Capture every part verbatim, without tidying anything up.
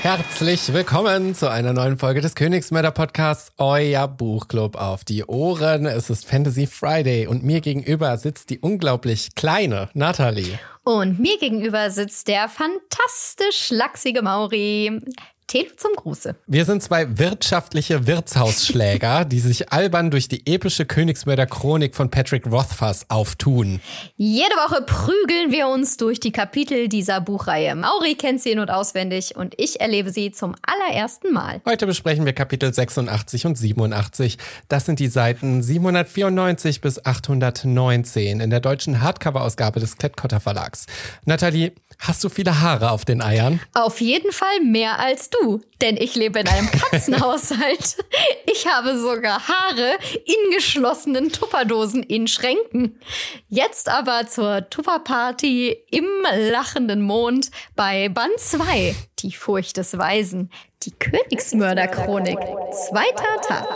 Herzlich willkommen zu einer neuen Folge des Königsmörder-Podcasts, euer Buchclub auf die Ohren. Es ist Fantasy Friday und mir gegenüber sitzt die unglaublich kleine Nathalie. Und mir gegenüber sitzt der fantastisch lachsige Mauri. Tee zum Gruße. Wir sind zwei wirtschaftliche Wirtshausschläger, die sich albern durch die epische Königsmörder-Chronik von Patrick Rothfuss auftun. Jede Woche prügeln wir uns durch die Kapitel dieser Buchreihe. Mauri kennt sie in- und auswendig und ich erlebe sie zum allerersten Mal. Heute besprechen wir Kapitel sechsundachtzig und siebenundachtzig. Das sind die Seiten siebenhundertvierundneunzig bis achthundertneunzehn in der deutschen Hardcover-Ausgabe des Klett-Cotta Verlags. Nathalie, hast du viele Haare auf den Eiern? Auf jeden Fall mehr als du, denn ich lebe in einem Katzenhaushalt. Ich habe sogar Haare in geschlossenen Tupperdosen in Schränken. Jetzt aber zur Tupperparty im lachenden Mond bei Band zwei, die Furcht des Weisen, die Königsmörder-Chronik, zweiter Tag.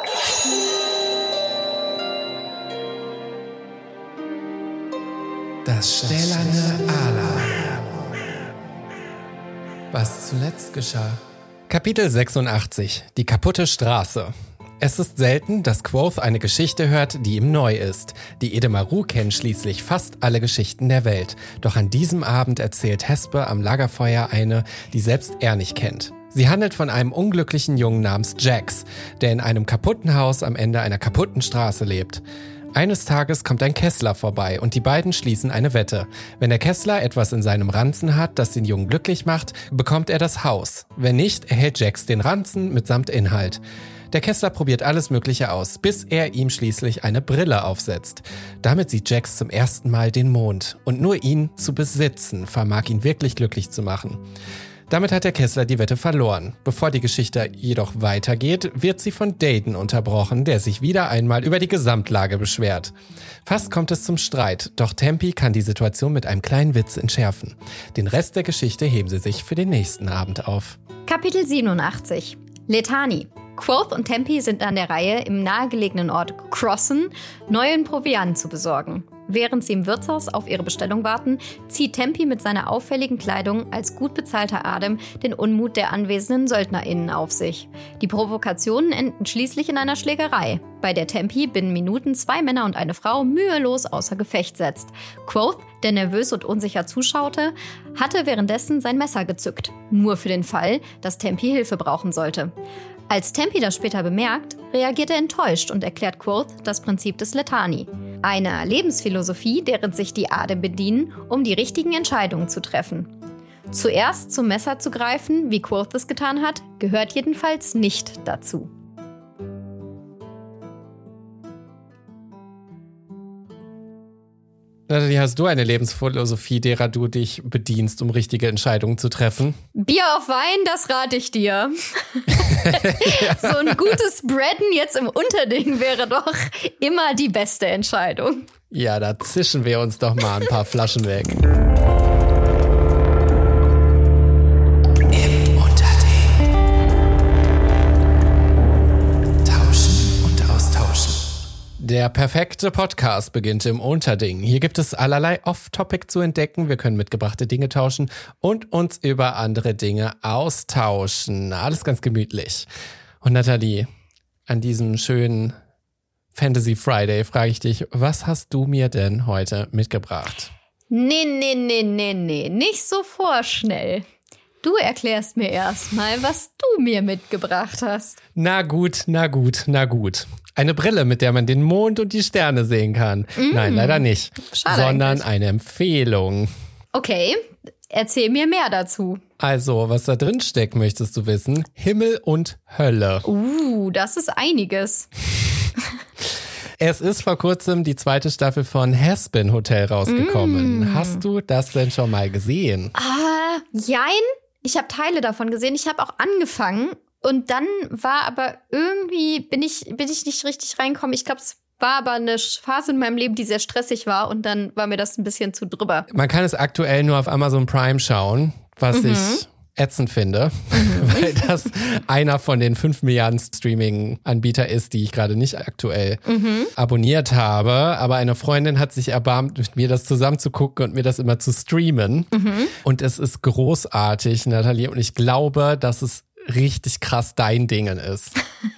Das stählerne Ala. Was zuletzt geschah. Kapitel sechsundachtzig. Die kaputte Straße. Es ist selten, dass Quoth eine Geschichte hört, die ihm neu ist. Die Edemaru kennen schließlich fast alle Geschichten der Welt. Doch an diesem Abend erzählt Hespe am Lagerfeuer eine, die selbst er nicht kennt. Sie handelt von einem unglücklichen Jungen namens Jax, der in einem kaputten Haus am Ende einer kaputten Straße lebt. Eines Tages kommt ein Kessler vorbei und die beiden schließen eine Wette. Wenn der Kessler etwas in seinem Ranzen hat, das den Jungen glücklich macht, bekommt er das Haus. Wenn nicht, erhält Jax den Ranzen mitsamt Inhalt. Der Kessler probiert alles Mögliche aus, bis er ihm schließlich eine Brille aufsetzt. Damit sieht Jax zum ersten Mal den Mond und nur ihn zu besitzen vermag ihn wirklich glücklich zu machen. Damit hat der Kessler die Wette verloren. Bevor die Geschichte jedoch weitergeht, wird sie von Dedan unterbrochen, der sich wieder einmal über die Gesamtlage beschwert. Fast kommt es zum Streit, doch Tempi kann die Situation mit einem kleinen Witz entschärfen. Den Rest der Geschichte heben sie sich für den nächsten Abend auf. Kapitel siebenundachtzig. Letani. Quoth und Tempi sind an der Reihe, im nahegelegenen Ort Crossen neuen Proviant zu besorgen. Während sie im Wirtshaus auf ihre Bestellung warten, zieht Tempi mit seiner auffälligen Kleidung als gut bezahlter Adem den Unmut der anwesenden SöldnerInnen auf sich. Die Provokationen enden schließlich in einer Schlägerei, bei der Tempi binnen Minuten zwei Männer und eine Frau mühelos außer Gefecht setzt. Quoth, der nervös und unsicher zuschaute, hatte währenddessen sein Messer gezückt, nur für den Fall, dass Tempi Hilfe brauchen sollte. Als Tempi das später bemerkt, reagiert er enttäuscht und erklärt Quoth das Prinzip des Letani. Einer Lebensphilosophie, deren sich die Adem bedienen, um die richtigen Entscheidungen zu treffen. Zuerst zum Messer zu greifen, wie Quoth es getan hat, gehört jedenfalls nicht dazu. Nathalie, hast du eine Lebensphilosophie, derer du dich bedienst, um richtige Entscheidungen zu treffen? Bier auf Wein, das rate ich dir. Ja. So ein gutes Breaden jetzt im Unterding wäre doch immer die beste Entscheidung. Ja, da zischen wir uns doch mal ein paar Flaschen weg. Der perfekte Podcast beginnt im Unterding. Hier gibt es allerlei Off-Topic zu entdecken. Wir können mitgebrachte Dinge tauschen und uns über andere Dinge austauschen. Alles ganz gemütlich. Und Nathalie, an diesem schönen Fantasy Friday frage ich dich, was hast du mir denn heute mitgebracht? Nee, nee, nee, nee, nee, nicht so vorschnell. Du erklärst mir erstmal, was du mir mitgebracht hast. Na gut, na gut, na gut. Eine Brille, mit der man den Mond und die Sterne sehen kann. Mm. Nein, leider nicht. Schade sondern eigentlich. Eine Empfehlung. Okay, erzähl mir mehr dazu. Also, was da drin steckt, möchtest du wissen? Himmel und Hölle. Uh, das ist einiges. Es ist vor kurzem die zweite Staffel von Hazbin Hotel rausgekommen. Mm. Hast du das denn schon mal gesehen? Ah, jein. Ich habe Teile davon gesehen. Ich habe auch angefangen. Und dann war aber irgendwie, bin ich, bin ich nicht richtig reingekommen. Ich glaube, es war aber eine Phase in meinem Leben, die sehr stressig war. Und dann war mir das ein bisschen zu drüber. Man kann es aktuell nur auf Amazon Prime schauen, was mhm. ich ätzend finde, mhm. weil das einer von den fünf Milliarden Streaming-Anbieter ist, die ich gerade nicht aktuell mhm. abonniert habe. Aber eine Freundin hat sich erbarmt, mit mir das zusammen zu gucken und mir das immer zu streamen. Mhm. Und es ist großartig, Nathalie. Und ich glaube, dass es richtig krass dein Dingen ist.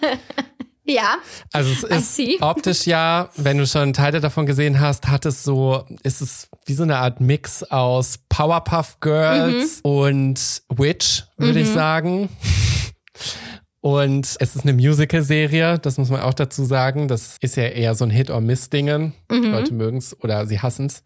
Ja. Also es ist optisch ja, wenn du schon Teile davon gesehen hast, hat es so, ist es wie so eine Art Mix aus Powerpuff Girls mhm. und Witch, würde mhm. ich sagen. Und es ist eine Musical-Serie, das muss man auch dazu sagen. Das ist ja eher so ein Hit-or-Miss-Dingen. Mhm. Leute mögen es oder sie hassen es.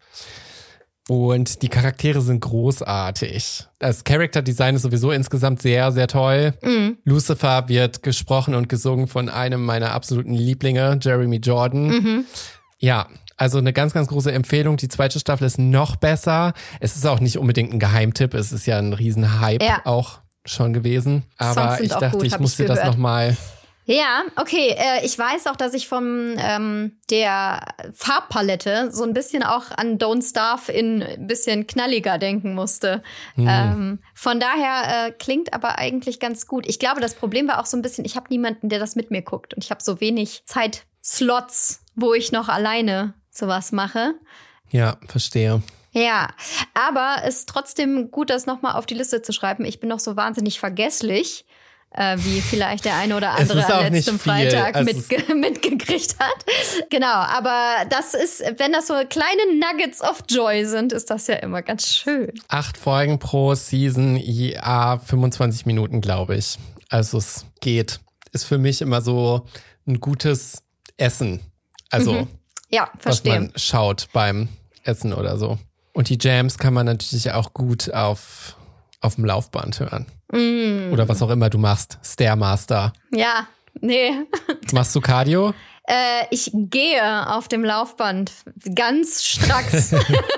Und die Charaktere sind großartig. Das Character-Design ist sowieso insgesamt sehr, sehr toll. Mhm. Lucifer wird gesprochen und gesungen von einem meiner absoluten Lieblinge, Jeremy Jordan. Mhm. Ja, also eine ganz, ganz große Empfehlung. Die zweite Staffel ist noch besser. Es ist auch nicht unbedingt ein Geheimtipp. Es ist ja ein Riesenhype ja. auch schon gewesen. Aber ich dachte, gut, ich muss dir das nochmal... Ja, okay. Äh, ich weiß auch, dass ich von ähm, der Farbpalette so ein bisschen auch an Don't Starve in ein bisschen knalliger denken musste. Hm. Ähm, von daher äh, klingt aber eigentlich ganz gut. Ich glaube, das Problem war auch so ein bisschen, ich habe niemanden, der das mit mir guckt. Und ich habe so wenig Zeitslots, wo ich noch alleine sowas mache. Ja, verstehe. Ja, aber es ist trotzdem gut, das nochmal auf die Liste zu schreiben. Ich bin noch so wahnsinnig vergesslich. Äh, wie vielleicht der eine oder andere am letzten Freitag also mitge- mitgekriegt hat. Genau, aber das ist, wenn das so kleine Nuggets of Joy sind, ist das ja immer ganz schön. Acht Folgen pro Season, ja, fünfundzwanzig Minuten, glaube ich. Also es geht. Ist für mich immer so ein gutes Essen. Also, mhm. ja, verstehe. Was man schaut beim Essen oder so. Und die Jams kann man natürlich auch gut auf, auf dem Laufband hören. Mm. Oder was auch immer du machst. Stairmaster. Ja, nee. Machst du Cardio? Äh, ich gehe auf dem Laufband. Ganz stracks.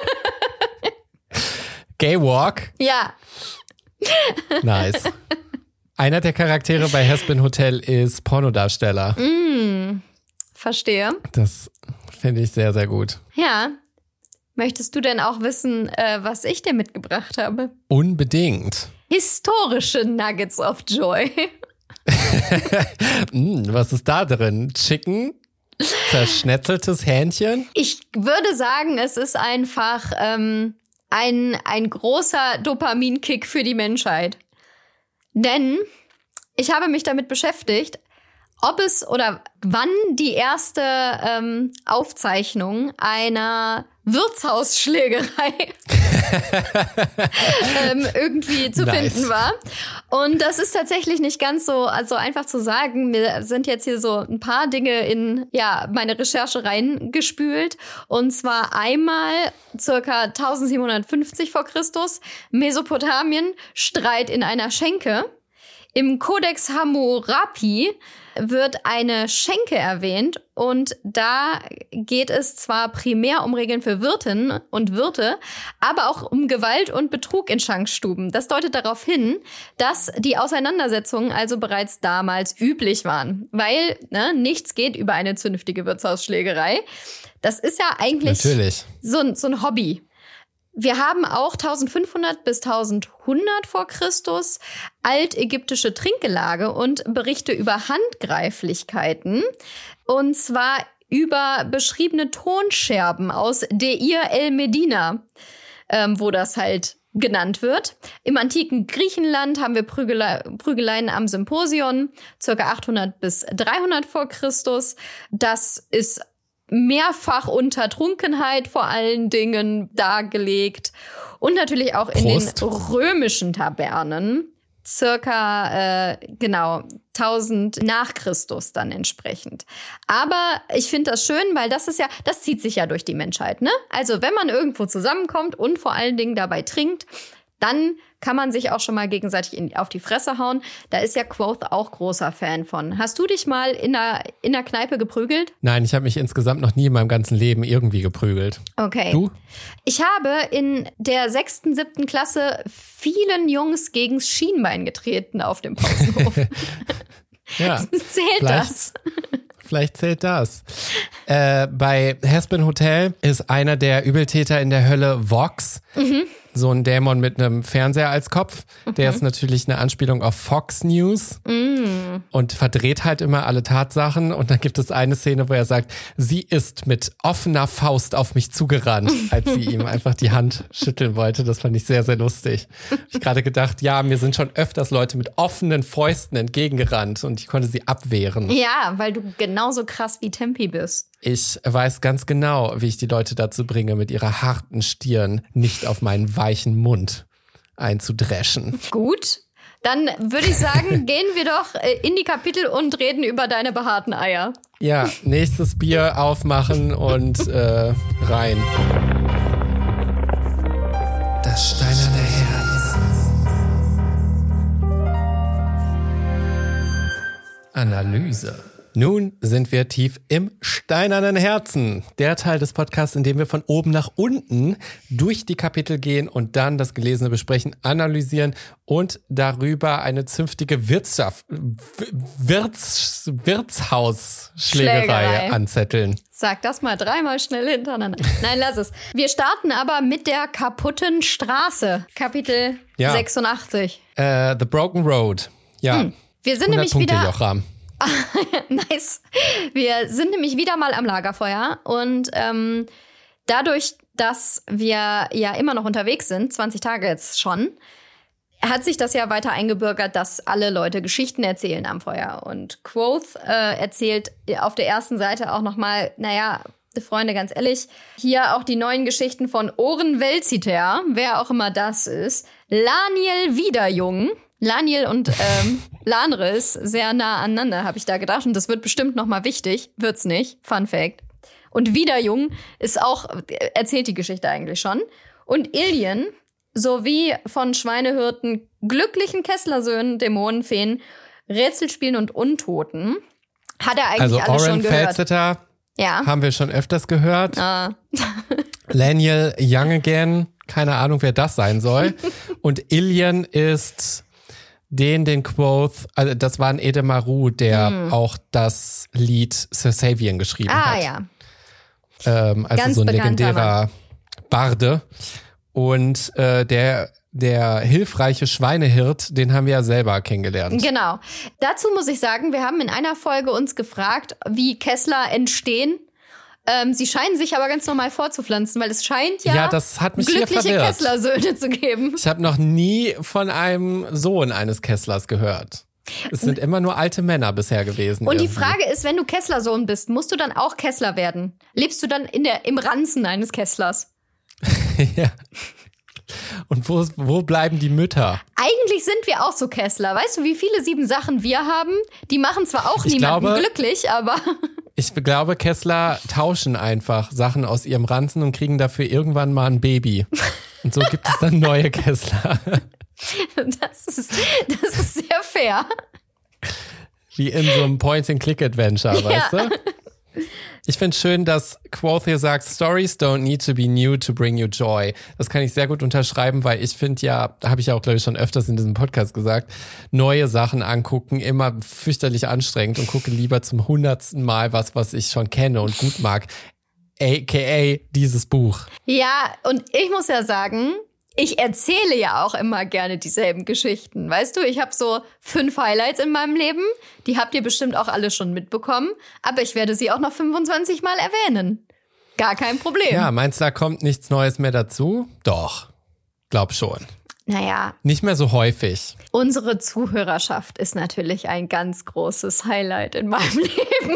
Gaywalk? Ja. Nice. Einer der Charaktere bei Hazbin Hotel ist Pornodarsteller. Mm. Verstehe. Das finde ich sehr, sehr gut. Ja. Möchtest du denn auch wissen, äh, was ich dir mitgebracht habe? Unbedingt. Historische Nuggets of Joy. mm, was ist da drin? Chicken? Zerschnetzeltes Hähnchen? Ich würde sagen, es ist einfach ähm, ein, ein großer Dopaminkick für die Menschheit. Denn ich habe mich damit beschäftigt, ob es oder wann die erste ähm, Aufzeichnung einer Wirtshausschlägerei ähm, irgendwie zu nice. finden war. Und das ist tatsächlich nicht ganz so also einfach zu sagen. Mir sind jetzt hier so ein paar Dinge in ja meine Recherche reingespült. Und zwar einmal circa eintausendsiebenhundertfünfzig vor Christus, Mesopotamien, Streit in einer Schenke. Im Codex Hammurapi wird eine Schenke erwähnt und da geht es zwar primär um Regeln für Wirtinnen und Wirte, aber auch um Gewalt und Betrug in Schankstuben. Das deutet darauf hin, dass die Auseinandersetzungen also bereits damals üblich waren, weil ne, nichts geht über eine zünftige Wirtshausschlägerei. Das ist ja eigentlich Natürlich. So, so ein Hobby. Wir haben auch eintausendfünfhundert bis eintausendeinhundert vor Christus altägyptische Trinkgelage und Berichte über Handgreiflichkeiten. Und zwar über beschriebene Tonscherben aus Deir el-Medina, ähm, wo das halt genannt wird. Im antiken Griechenland haben wir Prügele- Prügeleien am Symposion, circa achthundert bis dreihundert vor Christus. Das ist mehrfach unter Trunkenheit vor allen Dingen dargelegt und natürlich auch in Prost. den römischen Tabernen circa äh, genau tausend nach Christus dann entsprechend. Aber ich finde das schön, weil das ist ja, das zieht sich ja durch die Menschheit, ne? Also wenn man irgendwo zusammenkommt und vor allen Dingen dabei trinkt, dann kann man sich auch schon mal gegenseitig in, auf die Fresse hauen. Da ist ja Quoth auch großer Fan von. Hast du dich mal in der, in der Kneipe geprügelt? Nein, ich habe mich insgesamt noch nie in meinem ganzen Leben irgendwie geprügelt. Okay. Du? Ich habe in der sechsten, siebten Klasse vielen Jungs gegens Schienbein getreten auf dem Pausenhof. Ja. Zählt das? Vielleicht zählt das. Äh, bei Hazbin Hotel ist einer der Übeltäter in der Hölle Vox. Mhm. so ein Dämon mit einem Fernseher als Kopf. Mhm. Der ist natürlich eine Anspielung auf Fox News mhm. und verdreht halt immer alle Tatsachen. Und dann gibt es eine Szene, wo er sagt, sie ist mit offener Faust auf mich zugerannt, als sie ihm einfach die Hand schütteln wollte. Das fand ich sehr, sehr lustig. Hab ich gerade gedacht, ja, mir sind schon öfters Leute mit offenen Fäusten entgegengerannt und ich konnte sie abwehren. Ja, weil du genauso krass wie Tempi bist. Ich weiß ganz genau, wie ich die Leute dazu bringe, mit ihrer harten Stirn nicht auf meinen weichen Mund einzudreschen. Gut, dann würde ich sagen, gehen wir doch in die Kapitel und reden über deine behaarten Eier. Ja, nächstes Bier aufmachen und äh, rein. Das steinerne Herz. Analyse. Nun sind wir tief im steinernen Herzen. Der Teil des Podcasts, in dem wir von oben nach unten durch die Kapitel gehen und dann das Gelesene besprechen, analysieren und darüber eine zünftige Wirtschaft, Wirts, Wirtshausschlägerei Schlägerei. anzetteln. Sag das mal dreimal schnell hintereinander. Nein, lass es. Wir starten aber mit der kaputten Straße. Kapitel ja. sechsundachtzig. Uh, The Broken Road. Ja. Hm. Wir sind nämlich Punkte, wieder... Jochram. Nice. Wir sind nämlich wieder mal am Lagerfeuer und ähm, dadurch, dass wir ja immer noch unterwegs sind, zwanzig Tage jetzt schon, hat sich das ja weiter eingebürgert, dass alle Leute Geschichten erzählen am Feuer. Und Quoth äh, erzählt auf der ersten Seite auch nochmal, naja, Freunde, ganz ehrlich, hier auch die neuen Geschichten von Oren Velziter, wer auch immer das ist, Laniel Wiederjung. Laniel und ähm, Lanris sehr nah aneinander, habe ich da gedacht. Und das wird bestimmt noch mal wichtig. Wird's nicht. Fun Fact. Und Wiederjung ist auch, erzählt die Geschichte eigentlich schon. Und Illian sowie von Schweinehirten, glücklichen Kesslersöhnen, Dämonenfeen, Rätselspielen und Untoten hat er eigentlich also alles Oren schon gehört. Velziter ja. haben wir schon öfters gehört. Ah. Laniel Young Again, keine Ahnung, wer das sein soll. Und Illian ist... Den, den Quoth, also das war ein Edemaru, der hm. auch das Lied Sir Savian geschrieben ah, hat. Ah ja. Ähm, also Ganz so ein legendärer Mann. Barde. Und äh, der, der hilfreiche Schweinehirt, den haben wir ja selber kennengelernt. Genau. Dazu muss ich sagen, wir haben in einer Folge uns gefragt, wie Kessler entstehen. Ähm, sie scheinen sich aber ganz normal vorzupflanzen, weil es scheint ja, ja das hat mich glückliche hier verwirrt. Kesslersöhne zu geben. Ich habe noch nie von einem Sohn eines Kesslers gehört. Es sind immer nur alte Männer bisher gewesen. Und irgendwie. Die Frage ist, wenn du Kesslersohn bist, musst du dann auch Kessler werden? Lebst du dann in der, im Ranzen eines Kesslers? Ja. Und wo, wo bleiben die Mütter? Eigentlich sind wir auch so Kessler. Weißt du, wie viele sieben Sachen wir haben? Die machen zwar auch ich niemanden glaube, glücklich, aber... Ich glaube, Kessler tauschen einfach Sachen aus ihrem Ranzen und kriegen dafür irgendwann mal ein Baby. Und so gibt es dann neue Kessler. Das ist, das ist sehr fair. Wie in so einem Point-and-Click-Adventure, weißt ja. du? Ich finde es schön, dass Quoth hier sagt, Stories don't need to be new to bring you joy. Das kann ich sehr gut unterschreiben, weil ich finde ja, habe ich ja auch, glaube ich, schon öfters in diesem Podcast gesagt, neue Sachen angucken, immer fürchterlich anstrengend und gucke lieber zum hundertsten Mal was, was ich schon kenne und gut mag. A K A dieses Buch. Ja, und ich muss ja sagen, ich erzähle ja auch immer gerne dieselben Geschichten. Weißt du, ich habe so fünf Highlights in meinem Leben. Die habt ihr bestimmt auch alle schon mitbekommen. Aber ich werde sie auch noch fünfundzwanzig Mal erwähnen. Gar kein Problem. Ja, meinst du, da kommt nichts Neues mehr dazu? Doch, glaub schon. Naja. Nicht mehr so häufig. Unsere Zuhörerschaft ist natürlich ein ganz großes Highlight in meinem Leben.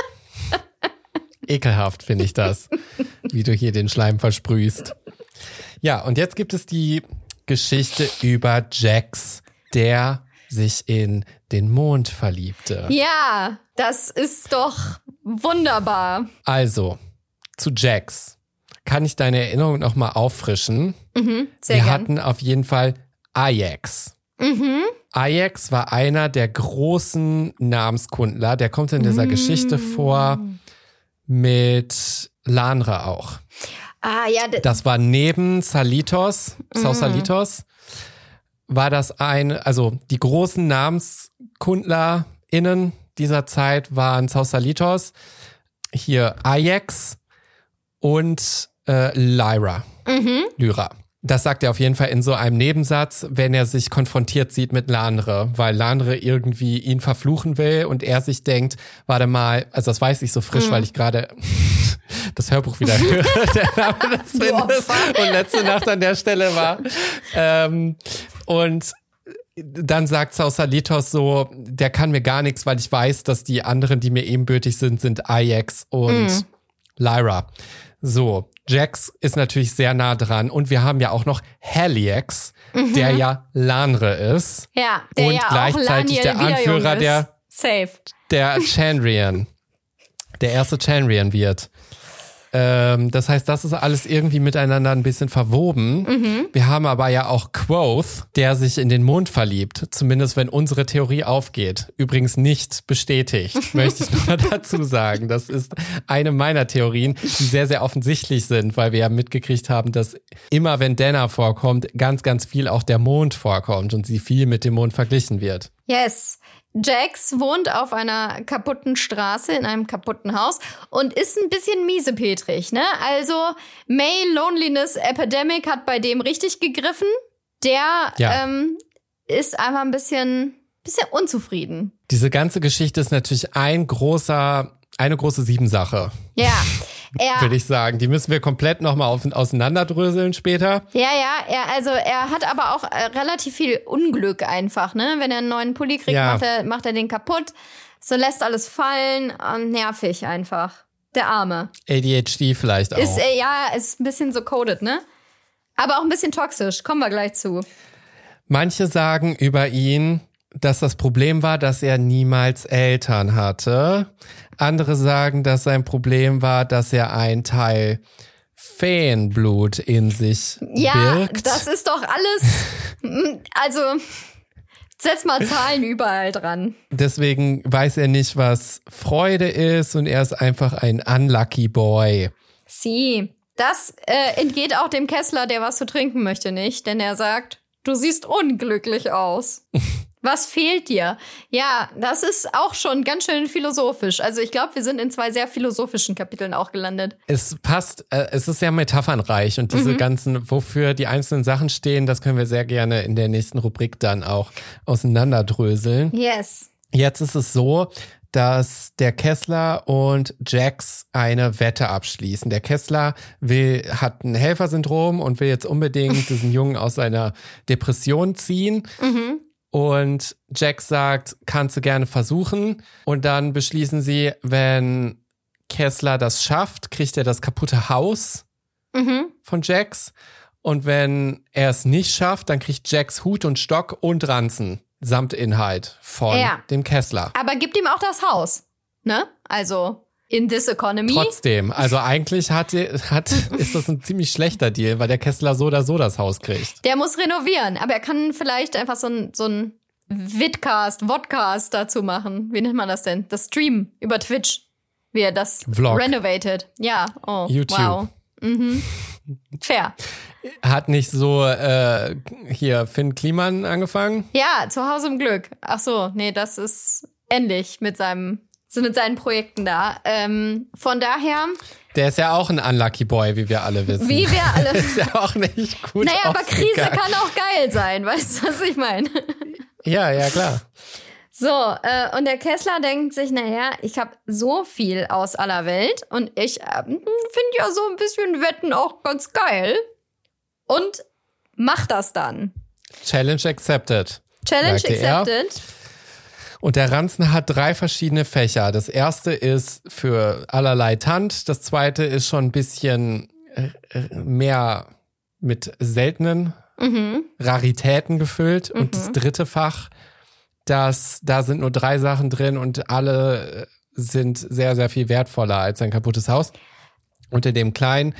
Ekelhaft finde ich das, wie du hier den Schleim versprühst. Ja, und jetzt gibt es die Geschichte über Jax, der sich in den Mond verliebte. Ja, das ist doch wunderbar. Also, zu Jax. Kann ich deine Erinnerung nochmal auffrischen? Mhm, sehr Wir gern. hatten auf jeden Fall Ajax. Mhm. Ajax war einer der großen Namenskundler. Der kommt in dieser mhm. Geschichte vor mit Lanra auch. Ah, ja. D- das war neben Salitos, mhm. Sausalitos, war das ein, also die großen NamenskundlerInnen dieser Zeit waren Sausalitos, hier Ajax und äh, Lyra. Mhm. Lyra. Das sagt er auf jeden Fall in so einem Nebensatz, wenn er sich konfrontiert sieht mit Lanre, weil Lanre irgendwie ihn verfluchen will und er sich denkt, warte mal, also das weiß ich so frisch, mhm. weil ich gerade das Hörbuch wieder höre, der Name des Windes und letzte Nacht an der Stelle war. Ähm, und dann sagt Sausalitos so, der kann mir gar nichts, weil ich weiß, dass die anderen, die mir ebenbürtig sind, sind Ajax und mhm. Lyra. So, Jax ist natürlich sehr nah dran und wir haben ja auch noch Haliax, mhm. der ja Lanre ist. Ja, der und ja gleichzeitig auch der Anführer ist. der Safe. der Chandrian. Der erste Chandrian wird. Ähm, das heißt, das ist alles irgendwie miteinander ein bisschen verwoben. Mhm. Wir haben aber ja auch Quoth, der sich in den Mond verliebt. Zumindest wenn unsere Theorie aufgeht. Übrigens nicht bestätigt, möchte ich nur dazu sagen. Das ist eine meiner Theorien, die sehr, sehr offensichtlich sind, weil wir ja mitgekriegt haben, dass immer wenn Dana vorkommt, ganz, ganz viel auch der Mond vorkommt und sie viel mit dem Mond verglichen wird. Yes. Jax wohnt auf einer kaputten Straße in einem kaputten Haus und ist ein bisschen miesepetrig, ne? Also May Loneliness Epidemic hat bei dem richtig gegriffen. Der ja. ähm, ist einfach ein bisschen, bisschen unzufrieden. Diese ganze Geschichte ist natürlich ein großer, eine große Siebensache. Ja. Er, würde ich sagen. Die müssen wir komplett nochmal auseinanderdröseln später. Ja, ja, er, also er hat aber auch äh, relativ viel Unglück einfach, ne? Wenn er einen neuen Pulli kriegt, ja. macht, er, macht er den kaputt. So lässt alles fallen und nervig einfach. Der Arme. A D H D vielleicht auch. Ist, äh, ja, ist ein bisschen so coded, ne? Aber auch ein bisschen toxisch. Kommen wir gleich zu. Manche sagen über ihn, dass das Problem war, dass er niemals Eltern hatte. Andere sagen, dass sein Problem war, dass er ein Teil Feenblut in sich ja, birgt. Ja, das ist doch alles. Also, setz mal Zahlen überall dran. Deswegen weiß er nicht, was Freude ist und er ist einfach ein unlucky boy. Sie, das äh, entgeht auch dem Kessler, der was zu trinken möchte, nicht? Denn er sagt, du siehst unglücklich aus. Was fehlt dir? Ja, das ist auch schon ganz schön philosophisch. Also ich glaube, wir sind in zwei sehr philosophischen Kapiteln auch gelandet. Es passt, äh, es ist sehr metaphernreich und diese mhm. ganzen, wofür die einzelnen Sachen stehen, das können wir sehr gerne in der nächsten Rubrik dann auch auseinanderdröseln. Yes. Jetzt ist es so, dass der Kessler und Jax eine Wette abschließen. Der Kessler will, hat ein Helfersyndrom und will jetzt unbedingt diesen Jungen aus seiner Depression ziehen. Mhm. Und Jax sagt, kannst du gerne versuchen. Und dann beschließen sie, wenn Kessler das schafft, kriegt er das kaputte Haus mhm. von Jax. Und wenn er es nicht schafft, dann kriegt Jax Hut und Stock und Ranzen samt Inhalt von ja. dem Kessler. Aber gibt ihm auch das Haus, ne? Also in this economy. Trotzdem, also eigentlich hat, hat, ist das ein ziemlich schlechter Deal, weil der Kessler so oder so das Haus kriegt. Der muss renovieren, aber er kann vielleicht einfach so ein, so ein Vidcast, Vodcast dazu machen. Wie nennt man das denn? Das Stream über Twitch, wie er das Vlog. Renovated. Ja, oh, YouTube. Wow. Mhm. Fair. Hat nicht so äh, hier Finn Kliman angefangen? Ja, zu Hause im Glück. Ach so, nee, das ist ähnlich mit seinem sind mit seinen Projekten da. Ähm, von daher. Der ist ja auch ein Unlucky Boy, wie wir alle wissen. Wie wir alle. Ist ja auch nicht gut. Naja, aber Krise kann auch geil sein, weißt du, was ich meine? Ja, ja, klar. So, äh, und der Kessler denkt sich, naja, ich habe so viel aus aller Welt und ich äh, finde ja so ein bisschen Wetten auch ganz geil. Und macht das dann. Challenge accepted. Challenge accepted. Und der Ranzen hat drei verschiedene Fächer. Das erste ist für allerlei Tant. Das zweite ist schon ein bisschen mehr mit seltenen mhm. Raritäten gefüllt. Mhm. Und das dritte Fach, das, da sind nur drei Sachen drin und alle sind sehr, sehr viel wertvoller als ein kaputtes Haus. Unter dem kleinen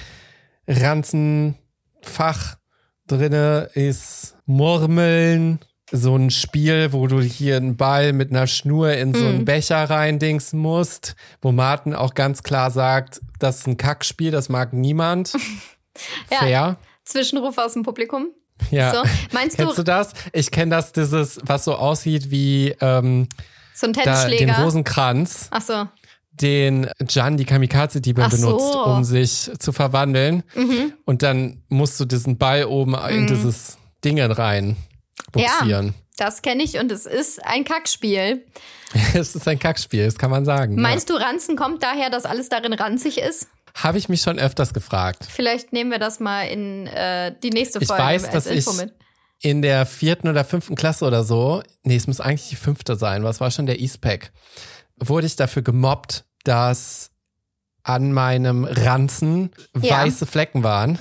Ranzenfach drinne ist Murmeln. So ein Spiel, wo du hier einen Ball mit einer Schnur in so einen mm. Becher reindingsen musst, wo Martin auch ganz klar sagt, das ist ein Kackspiel, das mag niemand. Ja, fair. Zwischenruf aus dem Publikum. Ja. So, meinst du, kennst du das? Ich kenne das, dieses, was so aussieht wie ähm, so ein da, Tennisschläger. den Rosenkranz. Ach so. den Jan die Kamikaze-Diebe Ach so. benutzt, um sich zu verwandeln. Mhm. Und dann musst du diesen Ball oben mhm. in dieses Ding rein buxieren. Ja, das kenne ich und es ist ein Kackspiel. Es ist ein Kackspiel, das kann man sagen. Meinst ja. du, Ranzen kommt daher, dass alles darin ranzig ist? Habe ich mich schon öfters gefragt. Vielleicht nehmen wir das mal in äh, die nächste Folge ich weiß, als dass Info ich mit. In der vierten oder fünften Klasse oder so, nee, es muss eigentlich die fünfte sein, was war schon der E-Spec, wurde ich dafür gemobbt, dass an meinem Ranzen ja. weiße Flecken waren.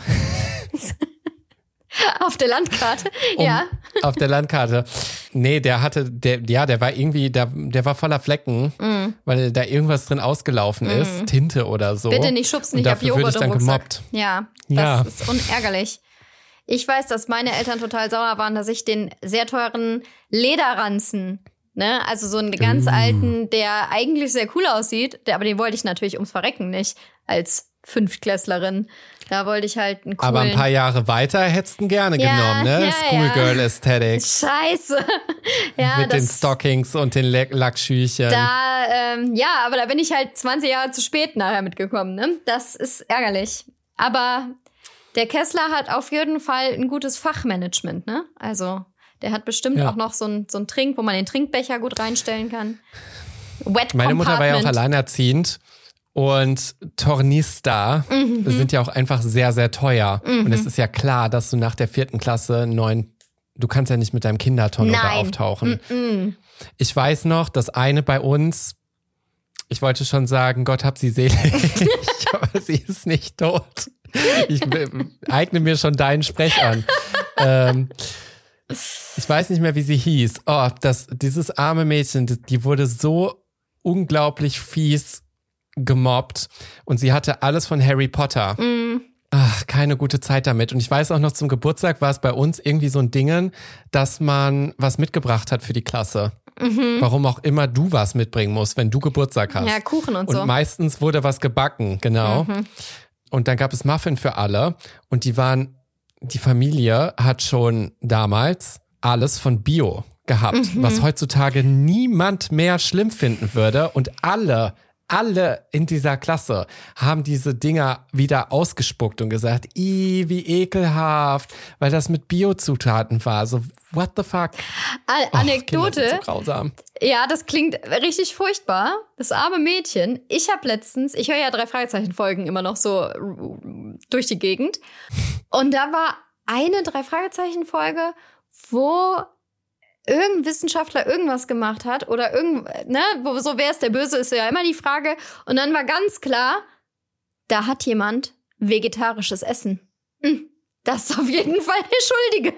Auf der Landkarte, um, ja. Auf der Landkarte. Nee, der hatte, der, ja, der war irgendwie, der, der war voller Flecken, mm. weil da irgendwas drin ausgelaufen mm. ist, Tinte oder so. Bitte nicht schubsen, nicht ab Joghurt im Rucksack. Gemobbt. Ja, das ja. ist unärgerlich. Ich weiß, dass meine Eltern total sauer waren, dass ich den sehr teuren Lederranzen, ne, also so einen ganz mm. alten, der eigentlich sehr cool aussieht, der, aber den wollte ich natürlich ums Verrecken nicht als Fünftklässlerin. Da wollte ich halt einen coolen... Aber ein paar Jahre weiter hättest du ihn gerne ja, genommen, ne? Ja, Schoolgirl ja. Aesthetic. Scheiße. Ja, mit das, den Stockings und den Lackschüchen. Da, ähm, ja, aber da bin ich halt zwanzig Jahre zu spät nachher mitgekommen, ne? Das ist ärgerlich. Aber der Kessler hat auf jeden Fall ein gutes Fachmanagement, ne? Also der hat bestimmt ja. auch noch so ein, so ein Trink, wo man den Trinkbecher gut reinstellen kann. Wet Meine Mutter war ja auch Compartment. alleinerziehend. Und Tornister mhm. sind ja auch einfach sehr, sehr teuer. Mhm. Und es ist ja klar, dass du nach der vierten Klasse neun, du kannst ja nicht mit deinem Kindertorno da auftauchen. Mhm. Ich weiß noch, dass eine bei uns, ich wollte schon sagen, Gott hab sie selig, aber sie ist nicht tot. Ich eigne mir schon deinen Sprech an. ähm, ich weiß nicht mehr, wie sie hieß. Oh, das, dieses arme Mädchen, die wurde so unglaublich fies gemobbt und sie hatte alles von Harry Potter. Mm. Ach, keine gute Zeit damit. Und ich weiß auch noch, zum Geburtstag war es bei uns irgendwie so ein Dingen, dass man was mitgebracht hat für die Klasse. Mhm. Warum auch immer du was mitbringen musst, wenn du Geburtstag hast. Ja, Kuchen und, und so. Und meistens wurde was gebacken, genau. Mhm. Und dann gab es Muffin für alle und die waren, die Familie hat schon damals alles von Bio gehabt, mhm. was heutzutage niemand mehr schlimm finden würde und alle Alle in dieser Klasse haben diese Dinger wieder ausgespuckt und gesagt, ih, wie ekelhaft, weil das mit Biozutaten war. So, what the fuck? An- Anekdote. Och, Kinder sind so grausam. Ja, das klingt richtig furchtbar. Das arme Mädchen. Ich habe letztens, ich höre ja drei Fragezeichen-Folgen immer noch so durch die Gegend. Und da war eine drei Fragezeichen-Folge, wo irgendein Wissenschaftler irgendwas gemacht hat oder irgend, ne, wo so wer ist der Böse, ist ja immer die Frage. Und dann war ganz klar, da hat jemand vegetarisches Essen. Das ist auf jeden Fall der Schuldige.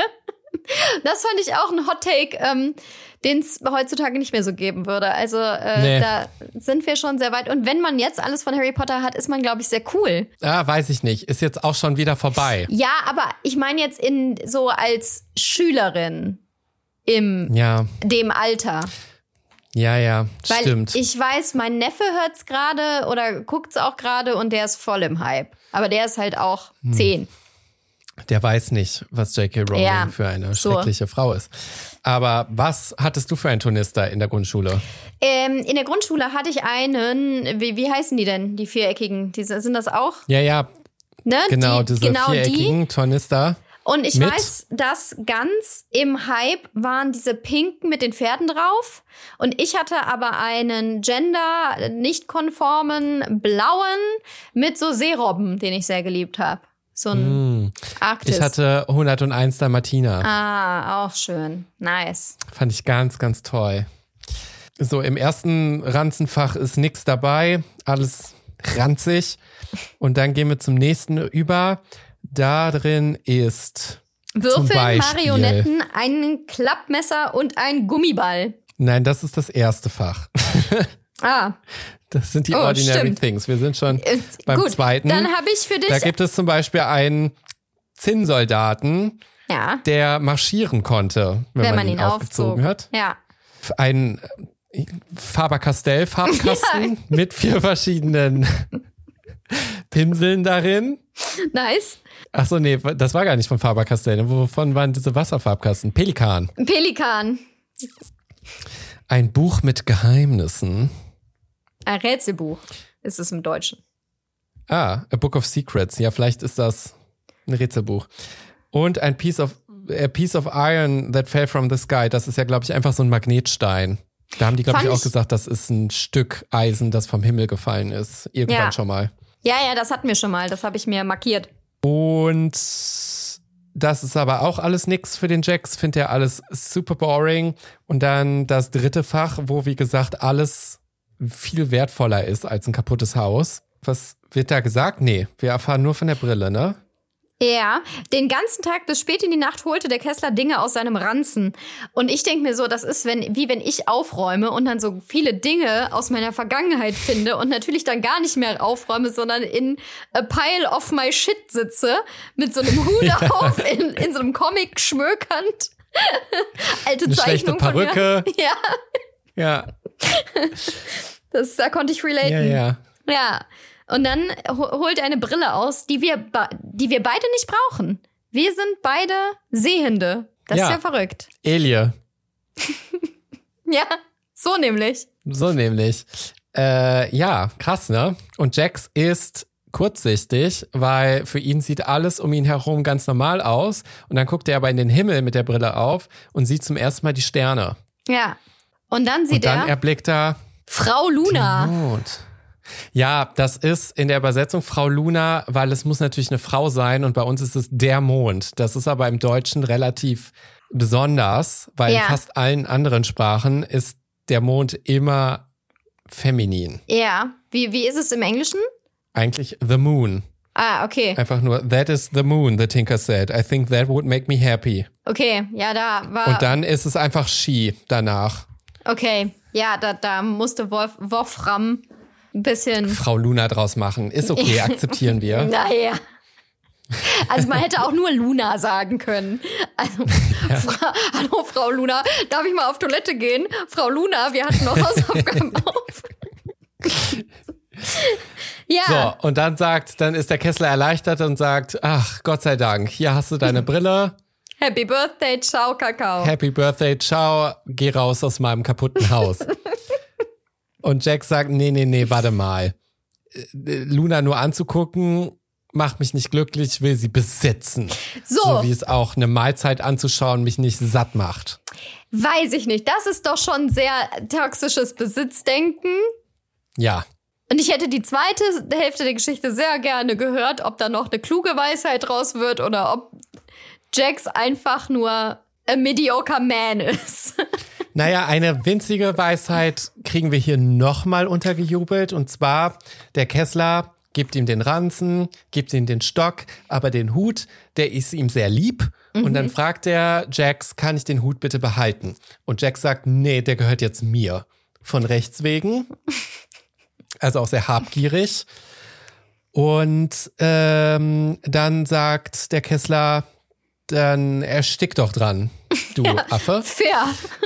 Das fand ich auch ein Hot Take, ähm, den es heutzutage nicht mehr so geben würde. Also äh, nee. Da sind wir schon sehr weit. Und wenn man jetzt alles von Harry Potter hat, ist man, glaube ich, sehr cool. Ah, weiß ich nicht. Ist jetzt auch schon wieder vorbei. Ja, aber ich meine jetzt in so als Schülerin. Im ja. dem Alter. Ja, ja, Weil stimmt. Ich weiß, mein Neffe hört's gerade oder guckt's auch gerade und der ist voll im Hype. Aber der ist halt auch hm. zehn. Der weiß nicht, was J K. Rowling ja, für eine so. schreckliche Frau ist. Aber was hattest du für einen Turnister in der Grundschule? Ähm, in der Grundschule hatte ich einen, wie, wie heißen die denn, die viereckigen? Diese, sind das auch? Ja, ja. Ne? Genau, die, diese genau viereckigen die. Turnister. Und ich mit? weiß, dass ganz im Hype waren diese pinken mit den Pferden drauf. Und ich hatte aber einen gender nicht konformen blauen mit so Seerobben, den ich sehr geliebt habe. So ein mm. Arktis. Ich hatte hunderteins Dalmatiner. Ah, auch schön. Nice. Fand ich ganz, ganz toll. So, im ersten Ranzenfach ist nichts dabei. Alles ranzig. Und dann gehen wir zum nächsten über. Da drin ist Würfel, Marionetten, ein Klappmesser und ein Gummiball. Nein, das ist das erste Fach. Ah. Das sind die oh, Ordinary stimmt. Things. Wir sind schon äh, beim gut, zweiten. Dann habe ich für dich. Da gibt es zum Beispiel einen Zinnsoldaten, ja. der marschieren konnte, wenn, wenn man, man ihn, ihn aufgezogen hat. Ja. Ein Faber-Castell-Farbkasten ja. mit vier verschiedenen Pinseln darin. Nice. Ach so, nee, das war gar nicht von Faber-Castell. Wovon waren diese Wasserfarbkasten? Pelikan. Pelikan. Ein Buch mit Geheimnissen. Ein Rätselbuch ist es im Deutschen. Ah, A Book of Secrets. Ja, vielleicht ist das ein Rätselbuch. Und ein Piece of, a piece of Iron that fell from the sky. Das ist ja, glaube ich, einfach so ein Magnetstein. Da haben die, glaube ich, auch gesagt, das ist ein Stück Eisen, das vom Himmel gefallen ist. Irgendwann ja. schon mal. Ja, ja, das hatten wir schon mal. Das habe ich mir markiert. Und das ist aber auch alles nix für den Jax. Findet er alles super boring. Und dann das dritte Fach, wo, wie gesagt, alles viel wertvoller ist als ein kaputtes Haus. Was wird da gesagt? Nee, wir erfahren nur von der Brille, ne? Ja, den ganzen Tag bis spät in die Nacht holte der Kessler Dinge aus seinem Ranzen. Und ich denke mir so, das ist wenn, wie wenn ich aufräume und dann so viele Dinge aus meiner Vergangenheit finde und natürlich dann gar nicht mehr aufräume, sondern in a pile of my shit sitze, mit so einem Hut ja. auf, in, in so einem Comic schmökernd. Alte Eine Zeichnung schlechte Perücke. Von mir. Ja. Ja. Das, da konnte ich relaten. Ja, ja. Ja. Und dann holt er eine Brille aus, die wir, die wir beide nicht brauchen. Wir sind beide Sehende. Das ja. ist ja verrückt. Elie. Ja, so nämlich. So nämlich. Äh, ja, krass, ne? Und Jax ist kurzsichtig, weil für ihn sieht alles um ihn herum ganz normal aus. Und dann guckt er aber in den Himmel mit der Brille auf und sieht zum ersten Mal die Sterne. Ja. Und dann sieht und dann er erblickt er Frau Luna. Den Mond. Ja, das ist in der Übersetzung Frau Luna, weil es muss natürlich eine Frau sein und bei uns ist es der Mond. Das ist aber im Deutschen relativ besonders, weil ja. in fast allen anderen Sprachen ist der Mond immer feminin. Ja, wie, wie ist es im Englischen? Eigentlich the moon. Ah, okay. Einfach nur, that is the moon, the Tinker said. I think that would make me happy. Okay, ja, da war... Und dann ist es einfach she danach. Okay, ja, da, da musste Wolf, Wolfram ein bisschen... Frau Luna draus machen. Ist okay, akzeptieren wir. Naja. Also man hätte auch nur Luna sagen können. Also, ja. Fra- Hallo Frau Luna, darf ich mal auf Toilette gehen? Frau Luna, wir hatten noch Hausaufgaben auf. Ja. So, und dann sagt, dann ist der Kessler erleichtert und sagt, ach, Gott sei Dank, hier hast du deine Brille. Happy Birthday, ciao, Kakao. Happy Birthday, ciao, geh raus aus meinem kaputten Haus. Und Jax sagt, nee, nee, nee, warte mal. Luna nur anzugucken, macht mich nicht glücklich, will sie besitzen. So. So wie es auch eine Mahlzeit anzuschauen mich nicht satt macht. Weiß ich nicht. Das ist doch schon sehr toxisches Besitzdenken. Ja. Und ich hätte die zweite Hälfte der Geschichte sehr gerne gehört, ob da noch eine kluge Weisheit draus wird oder ob Jax einfach nur a mediocre man ist. Naja, eine winzige Weisheit kriegen wir hier nochmal untergejubelt. Und zwar, der Kessler gibt ihm den Ranzen, gibt ihm den Stock, aber den Hut, der ist ihm sehr lieb. Mhm. Und dann fragt er Jax, kann ich den Hut bitte behalten? Und Jax sagt, nee, der gehört jetzt mir. Von Rechts wegen. Also auch sehr habgierig. Und ähm, dann sagt der Kessler, dann erstick doch dran, du ja, Affe. Fair.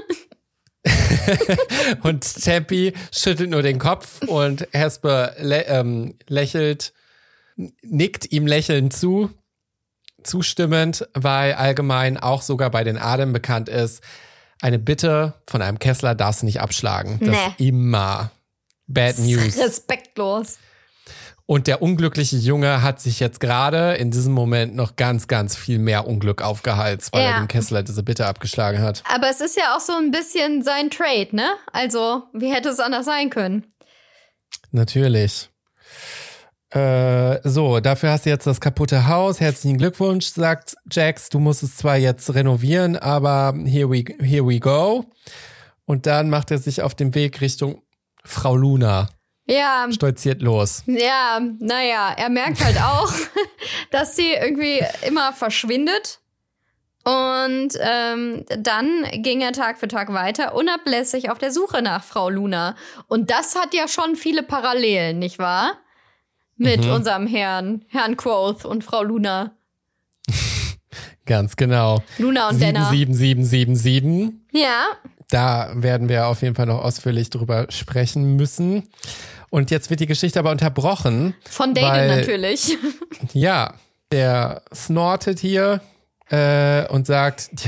Und Tempi schüttelt nur den Kopf und Hesper lä- ähm, lächelt, nickt ihm lächelnd zu, zustimmend, weil allgemein auch sogar bei den Adem bekannt ist, eine Bitte von einem Kessler darfst du nicht abschlagen. Das nee. ist immer Bad News. Respektlos. Und der unglückliche Junge hat sich jetzt gerade in diesem Moment noch ganz, ganz viel mehr Unglück aufgeheizt, weil ja. er dem Kessler diese Bitte abgeschlagen hat. Aber es ist ja auch so ein bisschen sein Trade, ne? Also, wie hätte es anders sein können? Natürlich. Äh, so, dafür hast du jetzt das kaputte Haus. Herzlichen Glückwunsch, sagt Jax. Du musst es zwar jetzt renovieren, aber here we, here we go. Und dann macht er sich auf den Weg Richtung Frau Luna. Ja. Stolziert los. Ja, naja, er merkt halt auch, dass sie irgendwie immer verschwindet. Und ähm, dann ging er Tag für Tag weiter, unablässig auf der Suche nach Frau Luna. Und das hat ja schon viele Parallelen, nicht wahr? Mit mhm. unserem Herrn, Herrn Quoth und Frau Luna. Ganz genau. Luna und Denner. sieben sieben sieben sieben sieben. Ja. Da werden wir auf jeden Fall noch ausführlich drüber sprechen müssen. Und jetzt wird die Geschichte aber unterbrochen. Von Daden natürlich. Ja, der snortet hier äh, und sagt, ja,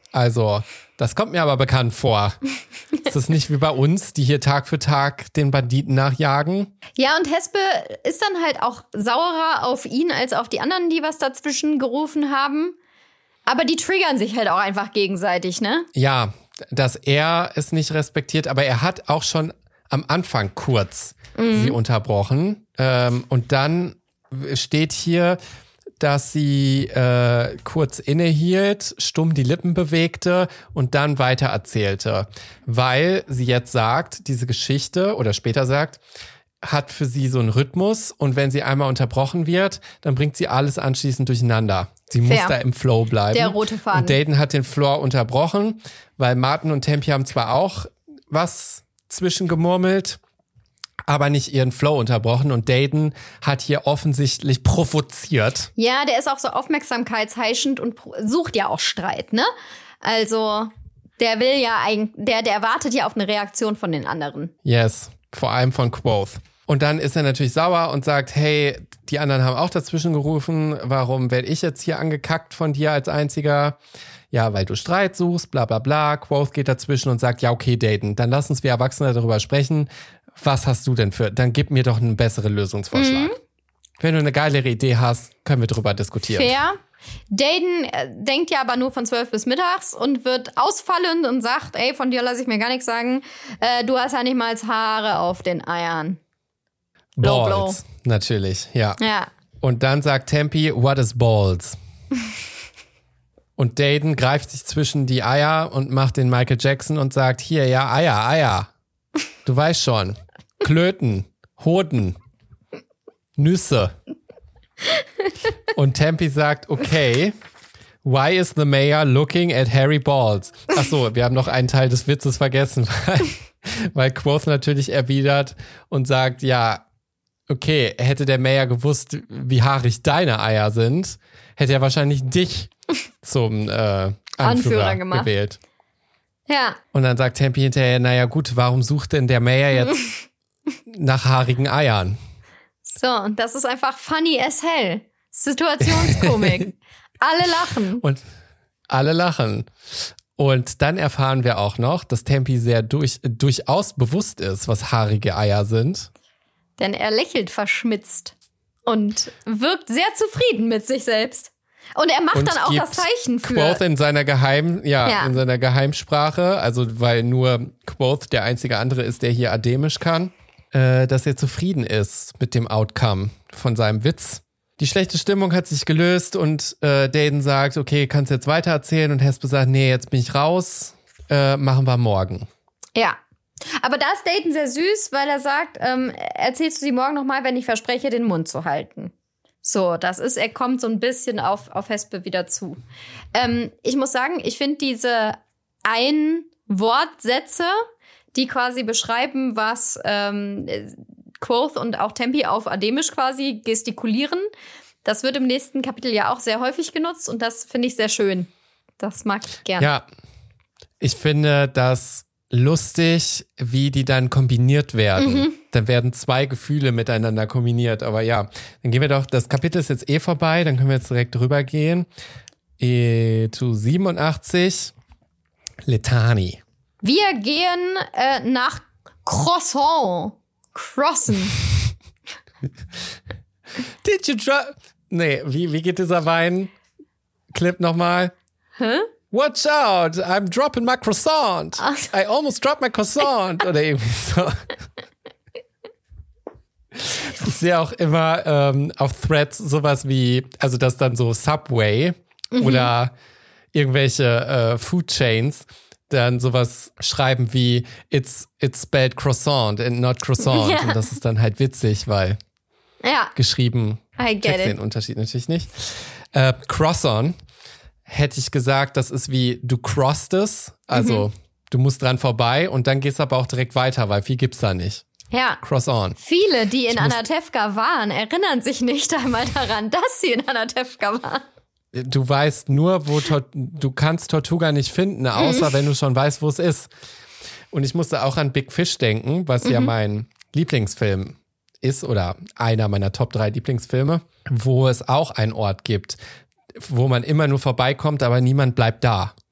Also, das kommt mir aber bekannt vor. Ist das nicht wie bei uns, die hier Tag für Tag den Banditen nachjagen? Ja, und Hespe ist dann halt auch saurer auf ihn als auf die anderen, die was dazwischen gerufen haben. Aber die triggern sich halt auch einfach gegenseitig, ne? Ja, dass er es nicht respektiert, aber er hat auch schon am Anfang kurz mhm. sie unterbrochen. Ähm, und dann steht hier, dass sie äh, kurz innehielt, stumm die Lippen bewegte und dann weiter erzählte. Weil sie jetzt sagt, diese Geschichte oder später sagt, hat für sie so einen Rhythmus und wenn sie einmal unterbrochen wird, dann bringt sie alles anschließend durcheinander. Sie Fair. muss da im Flow bleiben. Der rote Faden. Und Dedan hat den Floor unterbrochen, weil Martin und Tempi haben zwar auch was zwischengemurmelt, aber nicht ihren Flow unterbrochen und Dedan hat hier offensichtlich provoziert. Ja, der ist auch so aufmerksamkeitsheischend und sucht ja auch Streit, ne? Also, der will ja eigentlich, der, der wartet ja auf eine Reaktion von den anderen. Yes, vor allem von Quoth. Und dann ist er natürlich sauer und sagt, hey, die anderen haben auch dazwischen gerufen, warum werde ich jetzt hier angekackt von dir als Einziger? Ja, weil du Streit suchst, bla bla bla. Quoth geht dazwischen und sagt, ja okay, Dedan, dann lass uns wir Erwachsene darüber sprechen. Was hast du denn für, dann gib mir doch einen besseren Lösungsvorschlag. Mhm. Wenn du eine geilere Idee hast, können wir drüber diskutieren. Fair. Dedan äh, denkt ja aber nur von zwölf bis mittags und wird ausfallend und sagt, ey, von dir lasse ich mir gar nichts sagen. Äh, du hast ja nicht mal Haare auf den Eiern. Blow, Balls, blow. Natürlich, ja. ja. Und dann sagt Tempi, what is balls? Und Dedan greift sich zwischen die Eier und macht den Michael Jackson und sagt, hier, ja, Eier, Eier. Du weißt schon. Klöten, Hoden, Nüsse. Und Tempi sagt, okay, why is the mayor looking at Harry Balls? Ach so, wir haben noch einen Teil des Witzes vergessen, weil, weil Quoth natürlich erwidert und sagt, ja, okay, hätte der Mayor gewusst, wie haarig deine Eier sind, hätte er wahrscheinlich dich zum äh, Anführer, Anführer gemacht. gewählt. Ja. Und dann sagt Tempi hinterher, naja gut, warum sucht denn der Mayor jetzt nach haarigen Eiern? So, und das ist einfach funny as hell. Situationskomik. Alle lachen. Und alle lachen. Und dann erfahren wir auch noch, dass Tempi sehr durch, durchaus bewusst ist, was haarige Eier sind. Denn er lächelt verschmitzt und wirkt sehr zufrieden mit sich selbst. Und er macht und dann auch das Zeichen für Quoth in seiner Geheim, ja, ja, in seiner Geheimsprache, also weil nur Quoth der einzige andere ist, der hier Ademisch kann, äh, dass er zufrieden ist mit dem Outcome von seinem Witz. Die schlechte Stimmung hat sich gelöst und äh, Dedan sagt, okay, kannst du jetzt weitererzählen? Und Hespe sagt, nee, jetzt bin ich raus, äh, machen wir morgen. Ja. Aber da ist Dedan sehr süß, weil er sagt, ähm, erzählst du sie morgen nochmal, wenn ich verspreche, den Mund zu halten. So, das ist, er kommt so ein bisschen auf, auf Hespe wieder zu. Ähm, ich muss sagen, ich finde diese Ein-Wort-Sätze, die quasi beschreiben, was ähm, Quoth und auch Tempi auf Ademisch quasi gestikulieren, das wird im nächsten Kapitel ja auch sehr häufig genutzt und das finde ich sehr schön. Das mag ich gerne. Ja, ich finde das lustig, wie die dann kombiniert werden. Mhm. Dann werden zwei Gefühle miteinander kombiniert. Aber ja, dann gehen wir doch, das Kapitel ist jetzt eh vorbei, dann können wir jetzt direkt drüber gehen. E zu siebenundachtzig, Letani. Wir gehen äh, nach Croissant. Crossen. Did you drop... Nee, wie, wie geht dieser Wein-Clip nochmal? Hä? Watch out, I'm dropping my croissant. Ach. I almost dropped my croissant. Oder irgendwie so. Ich sehe auch immer ähm, auf Threads sowas wie, also dass dann so Subway mhm. oder irgendwelche äh, Food Chains dann sowas schreiben wie it's, it's spelled croissant and not croissant. Ja. Und das ist dann halt witzig, weil ja. geschrieben I get den Unterschied natürlich nicht. Äh, Croissant hätte ich gesagt, das ist wie du crossed es, also mhm. du musst dran vorbei und dann gehst du aber auch direkt weiter, weil viel gibt's da nicht. Ja. Cross-on. Viele, die in Anatevka waren, erinnern sich nicht einmal daran, dass sie in Anatevka waren. Du weißt nur, wo Tor- du kannst Tortuga nicht finden, außer mhm. wenn du schon weißt, wo es ist. Und ich musste auch an Big Fish denken, was mhm. ja mein Lieblingsfilm ist oder einer meiner Top drei Lieblingsfilme, wo es auch einen Ort gibt, wo man immer nur vorbeikommt, aber niemand bleibt da.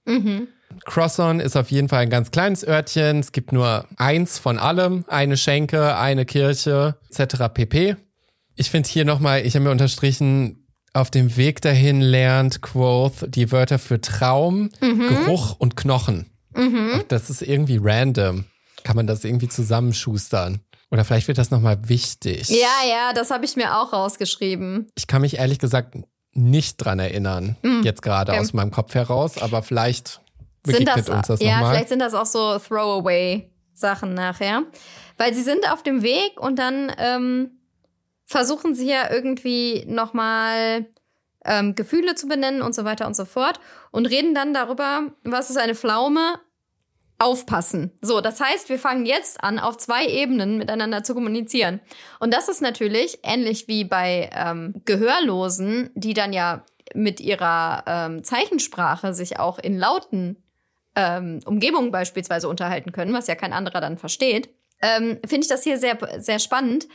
Mhm. Crosson ist auf jeden Fall ein ganz kleines Örtchen. Es gibt nur eins von allem. Eine Schenke, eine Kirche, et cetera pp. Ich finde hier nochmal, ich habe mir unterstrichen, auf dem Weg dahin lernt Quoth die Wörter für Traum, mhm. Geruch und Knochen. Mhm. Das ist irgendwie random. Kann man das irgendwie zusammenschustern? Oder vielleicht wird das nochmal wichtig. Ja, ja, das habe ich mir auch rausgeschrieben. Ich kann mich ehrlich gesagt nicht dran erinnern, mhm. jetzt gerade okay. aus meinem Kopf heraus, aber vielleicht begegnet sind das, uns das ja, nochmal. Vielleicht sind das auch so Throwaway-Sachen nachher. Weil sie sind auf dem Weg und dann ähm, versuchen sie ja irgendwie nochmal ähm, Gefühle zu benennen und so weiter und so fort und reden dann darüber, was ist eine Pflaume? Aufpassen. So, das heißt, wir fangen jetzt an, auf zwei Ebenen miteinander zu kommunizieren. Und das ist natürlich ähnlich wie bei ähm, Gehörlosen, die dann ja mit ihrer ähm, Zeichensprache sich auch in lauten ähm, Umgebungen beispielsweise unterhalten können, was ja kein anderer dann versteht. Ähm, finde ich das hier sehr, sehr spannend,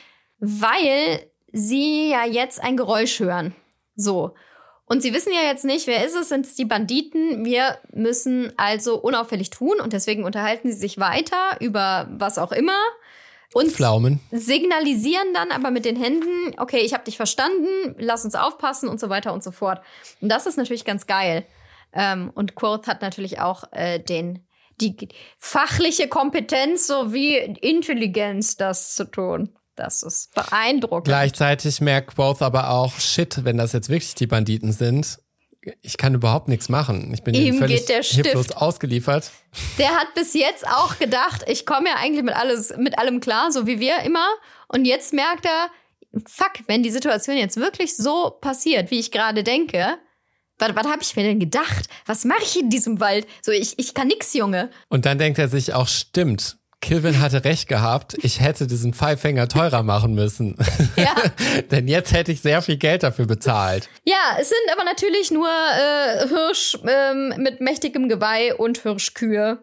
weil sie ja jetzt ein Geräusch hören. So. Und sie wissen ja jetzt nicht, wer ist es, sind es die Banditen? Wir müssen also unauffällig tun und deswegen unterhalten sie sich weiter über was auch immer. Und Pflaumen. Signalisieren dann aber mit den Händen, okay, ich habe dich verstanden, lass uns aufpassen und so weiter und so fort. Und das ist natürlich ganz geil. Ähm, und Quoth hat natürlich auch äh, den, die fachliche Kompetenz sowie Intelligenz, das zu tun. Das ist beeindruckend. Gleichzeitig merkt Quoth aber auch, shit, wenn das jetzt wirklich die Banditen sind, ich kann überhaupt nichts machen. Ich bin Ihm völlig geht der Stift. hilflos ausgeliefert. Der hat bis jetzt auch gedacht, ich komme ja eigentlich mit, alles, mit allem klar, so wie wir immer. Und jetzt merkt er, fuck, wenn die Situation jetzt wirklich so passiert, wie ich gerade denke, was, was habe ich mir denn gedacht? Was mache ich in diesem Wald? So, ich, ich kann nix, Junge. Und dann denkt er sich auch, stimmt, Kilvin hatte recht gehabt, ich hätte diesen Pfeifhänger teurer machen müssen. Ja. Denn jetzt hätte ich sehr viel Geld dafür bezahlt. Ja, es sind aber natürlich nur äh, Hirsch ähm, mit mächtigem Geweih und Hirschkühe.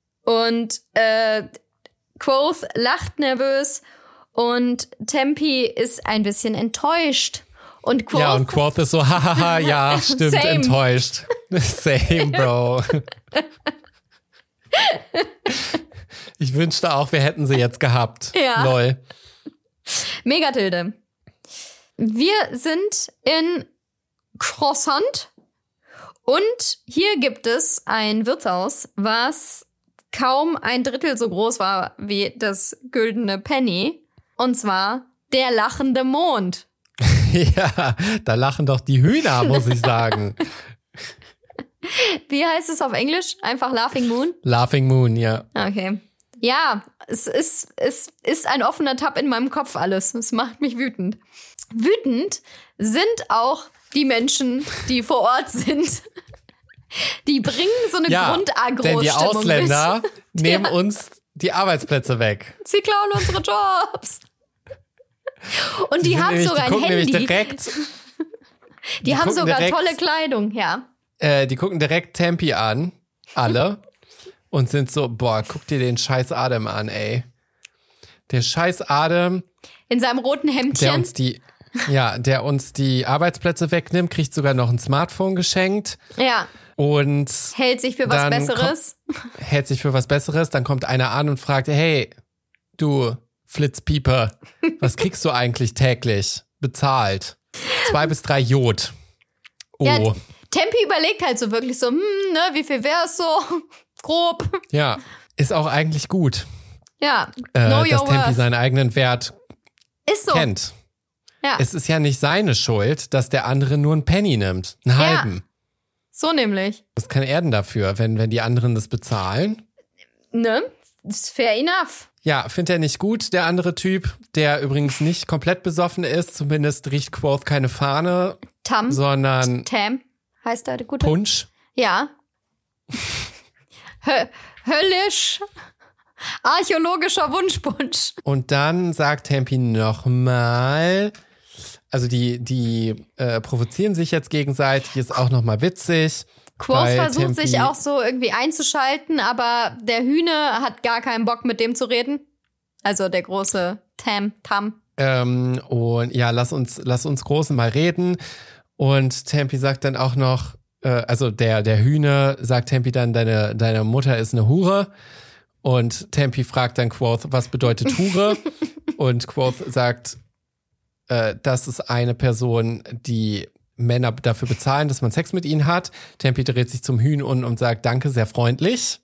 Und äh, Quoth lacht nervös und Tempi ist ein bisschen enttäuscht. Und Quoth, ja, und Quoth ist so, hahaha, ja, stimmt, Same. enttäuscht. Same, Bro. Ich wünschte auch, wir hätten sie jetzt gehabt. Ja. Lol. Megatilde. Wir sind in Croissant und hier gibt es ein Wirtshaus, was kaum ein Drittel so groß war wie das güldene Penny. Und zwar der lachende Mond. Ja, da lachen doch die Hühner, muss ich sagen. Wie heißt es auf Englisch? Einfach Laughing Moon? Laughing Moon, ja. Okay. Ja, es ist, es ist ein offener Tab in meinem Kopf alles. Es macht mich wütend. Wütend sind auch die Menschen, die vor Ort sind. Die bringen so eine ja, Grundagro-Stimmung denn die Ausländer mit. nehmen Ja. uns die Arbeitsplätze weg. Sie klauen unsere Jobs. Und die, sind haben nämlich, sogar die ein gucken Handy. nämlich direkt, Die, die haben gucken sogar direkt- tolle Kleidung, ja. äh, die gucken direkt Tempi an, alle, und sind so, boah, guck dir den scheiß Adam an, ey. Der scheiß Adam, In seinem roten der Hemdchen. uns die, ja, der uns die Arbeitsplätze wegnimmt, kriegt sogar noch ein Smartphone geschenkt Ja, und hält sich für was Dann Besseres. hält sich für was Besseres. Dann kommt einer an und fragt, hey, du Flitzpieper, was kriegst du eigentlich täglich bezahlt? Zwei bis drei Jod. Oh, Ja, ja, Tempi überlegt halt so wirklich so, hm, ne, wie viel wär's so? Grob. ist auch eigentlich gut, Ja, äh, know dass your Tempi worth. seinen eigenen Wert Ist so. kennt. Ja, Es ist ja nicht seine Schuld, dass der andere nur einen Penny nimmt, einen Ja. halben. so nämlich. Was kann er denn dafür, wenn, wenn die anderen das bezahlen? Ne? Ist fair enough. Ja, findet er nicht gut, der andere Typ, der übrigens nicht komplett besoffen ist. Zumindest riecht Quoth keine Fahne, Tam, sondern Tam heißt der, der gute. Punsch. Ja. Hö höllisch. Archäologischer Wunschpunsch. Und dann sagt Tempi nochmal, also die, die äh, provozieren sich jetzt gegenseitig, ist auch nochmal witzig. Quoth weil versucht Tempi- sich auch so irgendwie einzuschalten, aber der Hühne hat gar keinen Bock, mit dem zu reden. Also der große Tam, Tam. Ähm, und ja, lass uns, lass uns Großen mal reden. Und Tempi sagt dann auch noch, äh, also der, der Hühne sagt Tempi dann, deine, deine Mutter ist eine Hure. Und Tempi fragt dann Quoth, was bedeutet Hure? Und Quoth sagt, äh, das ist eine Person, die Männer dafür bezahlen, dass man Sex mit ihnen hat. Tempi dreht sich zum Hühn um und sagt, danke, sehr freundlich.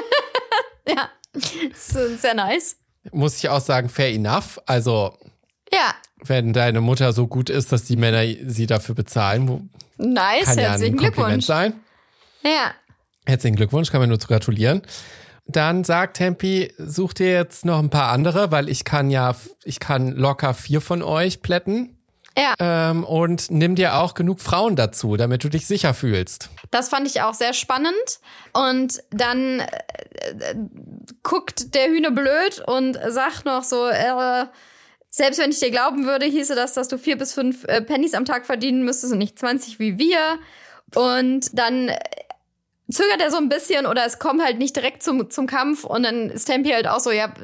Ja, das ist sehr nice. Muss ich auch sagen, fair enough. Also, ja. Wenn deine Mutter so gut ist, dass die Männer sie dafür bezahlen, wo nice, kann ja herzlichen ein Kompliment Glückwunsch. sein. Ja. Herzlichen Glückwunsch, kann man nur zu gratulieren. Dann sagt Tempi, such dir jetzt noch ein paar andere, weil ich kann ja, ich kann locker vier von euch plätten. Ja. Ähm, und nimm dir auch genug Frauen dazu, damit du dich sicher fühlst. Das fand ich auch sehr spannend. Und dann äh, äh, guckt der Hühner blöd und sagt noch so, äh, selbst wenn ich dir glauben würde, hieße das, dass du vier bis fünf äh, Pennies am Tag verdienen müsstest und nicht zwanzig wie wir. Und dann äh, zögert er so ein bisschen oder es kommt halt nicht direkt zum, zum Kampf. Und dann ist Tempi halt auch so, ja,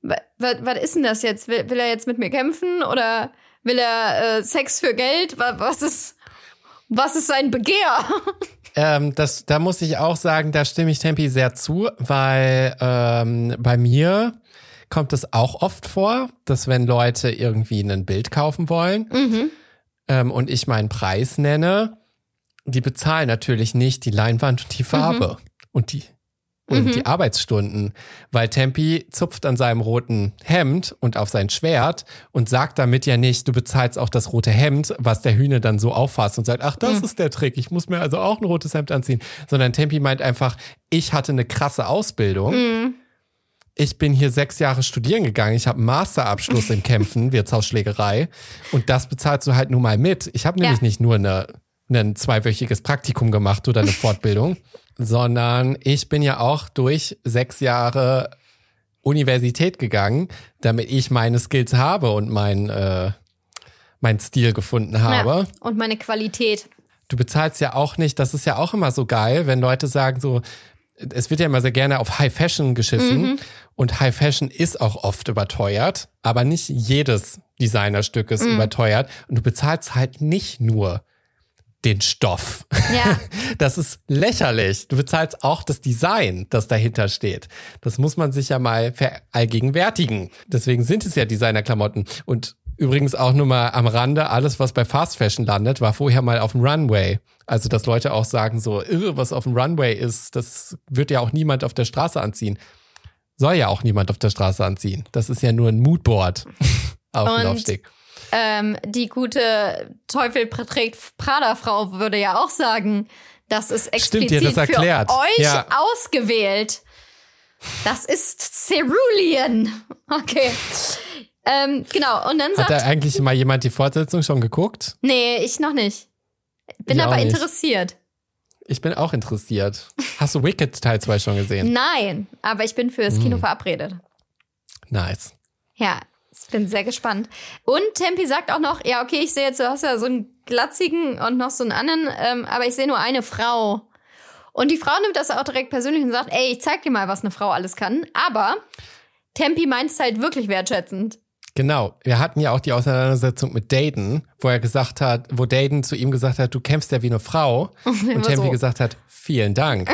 was ist denn das jetzt? Will, will er jetzt mit mir kämpfen oder will er äh, Sex für Geld? Was ist, was ist sein Begehr? Ähm, das, da muss ich auch sagen, da stimme ich Tempi sehr zu, weil ähm, bei mir kommt es auch oft vor, dass wenn Leute irgendwie ein Bild kaufen wollen Mhm. ähm, und ich meinen Preis nenne, die bezahlen natürlich nicht die Leinwand und die Farbe Mhm. und die und Mhm. die Arbeitsstunden, weil Tempi zupft an seinem roten Hemd und auf sein Schwert und sagt damit ja nicht, du bezahlst auch das rote Hemd, was der Hühne dann so auffasst und sagt, ach, das Mhm. ist der Trick, ich muss mir also auch ein rotes Hemd anziehen, sondern Tempi meint einfach, ich hatte eine krasse Ausbildung, Mhm. ich bin hier sechs Jahre studieren gegangen, ich habe einen Masterabschluss im Kämpfen, Wirtshausschlägerei und das bezahlst du halt nun mal mit. Ich habe nämlich Ja. nicht nur eine, ein zweiwöchiges Praktikum gemacht oder eine Fortbildung, sondern ich bin ja auch durch sechs Jahre Universität gegangen, damit ich meine Skills habe und mein, äh, mein Stil gefunden habe. Ja. Und meine Qualität. Du bezahlst ja auch nicht, das ist ja auch immer so geil, wenn Leute sagen so, es wird ja immer sehr gerne auf High Fashion geschissen Mhm. und High Fashion ist auch oft überteuert, aber nicht jedes Designerstück ist Mhm. überteuert und du bezahlst halt nicht nur den Stoff. Ja. Das ist lächerlich. Du bezahlst auch das Design, das dahinter steht. Das muss man sich ja mal verallgegenwärtigen. Deswegen sind es ja Designerklamotten. Und übrigens auch nur mal am Rande, alles, was bei Fast Fashion landet, war vorher mal auf dem Runway. Also, dass Leute auch sagen so, irre, was auf dem Runway ist, das wird ja auch niemand auf der Straße anziehen. Soll ja auch niemand auf der Straße anziehen. Das ist ja nur ein Moodboard auf dem Und Laufsteg. Ähm, die gute Teufel trägt Prada-Frau würde ja auch sagen, das ist explizit Stimmt, die hat das erklärt. für euch Ja. ausgewählt. Das ist Cerulean. Okay. Ähm, genau, und dann Hat sagt... da eigentlich mal jemand die Fortsetzung schon geguckt? Nee, ich noch nicht. Bin Ich aber auch nicht. interessiert. Ich bin auch interessiert. Hast du Wicked Teil zwei schon gesehen? Nein, aber ich bin fürs Kino Hm. verabredet. Nice. Ja, ich bin sehr gespannt. Und Tempi sagt auch noch, ja, okay, ich sehe jetzt, du hast ja so einen glatzigen und noch so einen anderen, ähm, aber ich sehe nur eine Frau. Und die Frau nimmt das auch direkt persönlich und sagt, ey, ich zeig dir mal, was eine Frau alles kann. Aber Tempi meint es halt wirklich wertschätzend. Genau. Wir hatten ja auch die Auseinandersetzung mit Dayton, wo er gesagt hat, wo Dayton zu ihm gesagt hat, du kämpfst ja wie eine Frau. Und Immer Tempi so. gesagt hat, vielen Dank.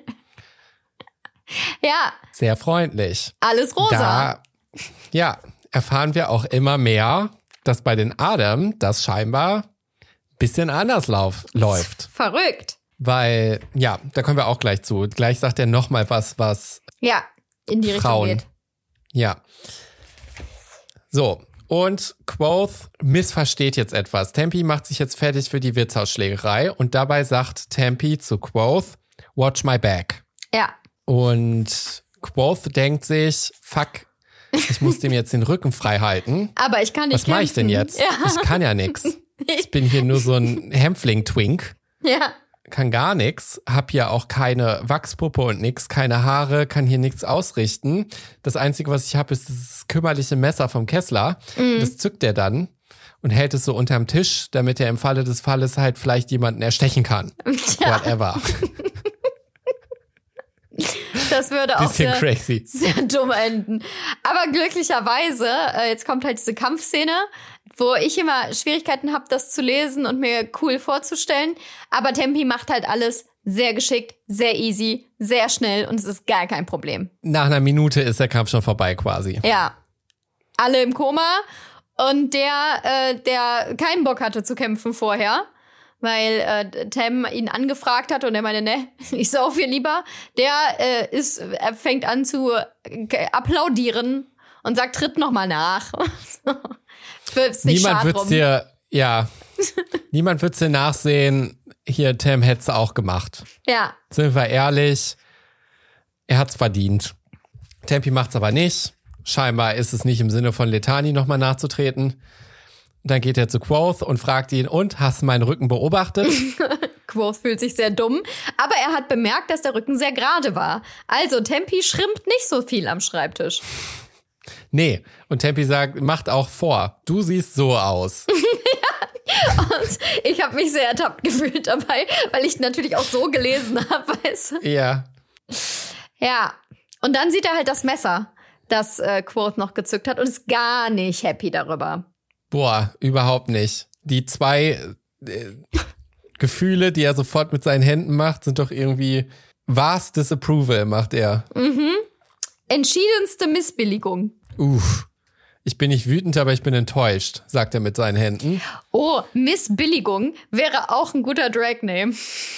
Ja, Sehr freundlich. alles rosa. Da, ja, erfahren wir auch immer mehr, dass bei den Adam das scheinbar ein bisschen anders lauf, läuft. Verrückt. Weil, ja, da kommen wir auch gleich zu. Gleich sagt er nochmal was, was Ja, in die Frauen. Richtung geht. Ja. So, und Quoth missversteht jetzt etwas. Tempi macht sich jetzt fertig für die Wirtshausschlägerei und dabei sagt Tempi zu Quoth, watch my back. Ja, Und Quoth denkt sich, fuck, ich muss dem jetzt den Rücken frei halten. aber ich kann nicht Was mache ich denn kämpfen. jetzt? Ja. Ich kann ja nix. Ich bin hier nur so ein Hämpfling-Twink. Ja. Kann gar nix, hab hier auch keine Wachspuppe und nix, keine Haare, kann hier nichts ausrichten. Das Einzige, was ich habe, ist das kümmerliche Messer vom Kessler. Mhm. Das zückt er dann und hält es so unterm Tisch, damit er im Falle des Falles halt vielleicht jemanden erstechen kann. Ja, Whatever. das würde auch Bisschen sehr, crazy. sehr dumm enden. Aber glücklicherweise, äh, jetzt kommt halt diese Kampfszene, wo ich immer Schwierigkeiten habe, das zu lesen und mir cool vorzustellen. Aber Tempi macht halt alles sehr geschickt, sehr easy, sehr schnell und es ist gar kein Problem. Nach einer Minute ist der Kampf schon vorbei quasi. Ja, alle im Koma und der, äh, der keinen Bock hatte zu kämpfen vorher, weil äh, Tem ihn angefragt hat und er meinte, ne, ich sauf hier lieber, der äh, ist, er fängt an zu äh, applaudieren und sagt, tritt noch mal nach. Niemand wird's dir, ja, niemand wird's dir nachsehen, hier, Tem hätt's auch gemacht. Ja. Sind wir ehrlich, er hat's verdient. Tempi macht's aber nicht. Scheinbar ist es nicht im Sinne von Letani nochmal nachzutreten. Dann geht er zu Quoth und fragt ihn, und, hast du meinen Rücken beobachtet? Quoth fühlt sich sehr dumm, aber er hat bemerkt, dass der Rücken sehr gerade war. Also Tempi schrimpt nicht so viel am Schreibtisch. Nee, und Tempi sagt, macht auch vor, du siehst so aus. Ja, und ich habe mich sehr ertappt gefühlt dabei, weil ich natürlich auch so gelesen habe, weißt du? Ja. Ja, und dann sieht er halt das Messer, das äh, Quoth noch gezückt hat und ist gar nicht happy darüber. Boah, überhaupt nicht. Die zwei äh, Gefühle, die er sofort mit seinen Händen macht, sind doch irgendwie vast Disapproval, macht er. Mhm. Entschiedenste Missbilligung. Uff. Ich bin nicht wütend, aber ich bin enttäuscht, sagt er mit seinen Händen. Oh, Missbilligung wäre auch ein guter Drag-Name.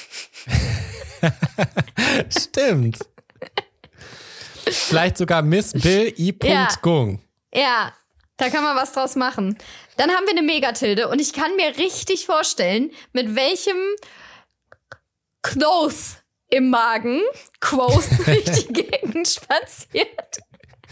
Stimmt. Vielleicht sogar Miss Bill I. Ja. Gung. Ja, da kann man was draus machen. Dann haben wir eine Megatilde und ich kann mir richtig vorstellen, mit welchem Quoth im Magen Quoth durch die Gegend spaziert.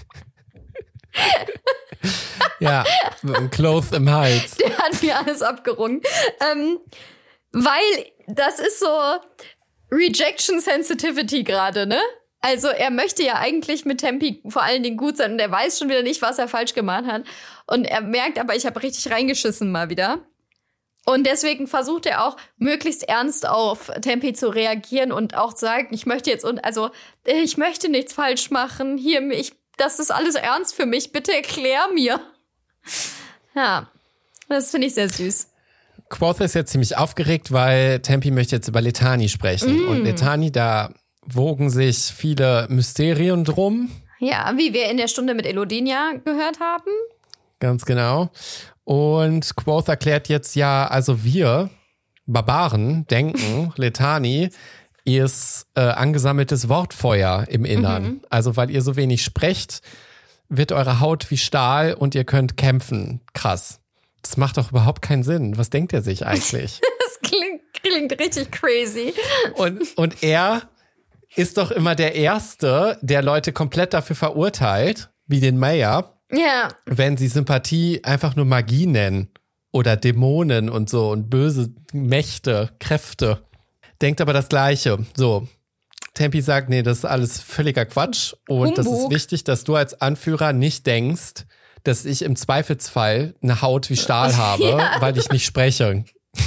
Ja, ein Cloth im Hals. Der hat mir alles abgerungen. Ähm, weil das ist so Rejection Sensitivity gerade, ne? Also er möchte ja eigentlich mit Tempi vor allen Dingen gut sein und er weiß schon wieder nicht, was er falsch gemacht hat. Und er merkt aber, ich habe richtig reingeschissen mal wieder. Und deswegen versucht er auch, möglichst ernst auf Tempi zu reagieren und auch zu sagen, ich möchte jetzt, und also ich möchte nichts falsch machen. Hier, ich, das ist alles ernst für mich. Bitte erklär mir. Ja, das finde ich sehr süß. Quoth ist jetzt ziemlich aufgeregt, weil Tempi möchte jetzt über Letani sprechen. Mm. Und Letani, da wogen sich viele Mysterien drum. Ja, wie wir in der Stunde mit Elodinia gehört haben. Ganz genau. Und Quoth erklärt jetzt ja, also wir Barbaren denken, Letani ist äh, angesammeltes Wortfeuer im Innern. Mhm. Also weil ihr so wenig sprecht, wird eure Haut wie Stahl und ihr könnt kämpfen. Krass. Das macht doch überhaupt keinen Sinn. Was denkt er sich eigentlich? Das klingt, klingt richtig crazy. Und, und er ist doch immer der Erste, der Leute komplett dafür verurteilt, wie den Mayor, ja, wenn sie Sympathie einfach nur Magie nennen oder Dämonen und so und böse Mächte, Kräfte. Denkt aber das Gleiche. So, Tempi sagt, nee, das ist alles völliger Quatsch und Humbug. Das ist wichtig, dass du als Anführer nicht denkst, dass ich im Zweifelsfall eine Haut wie Stahl habe, ja, weil ich nicht spreche.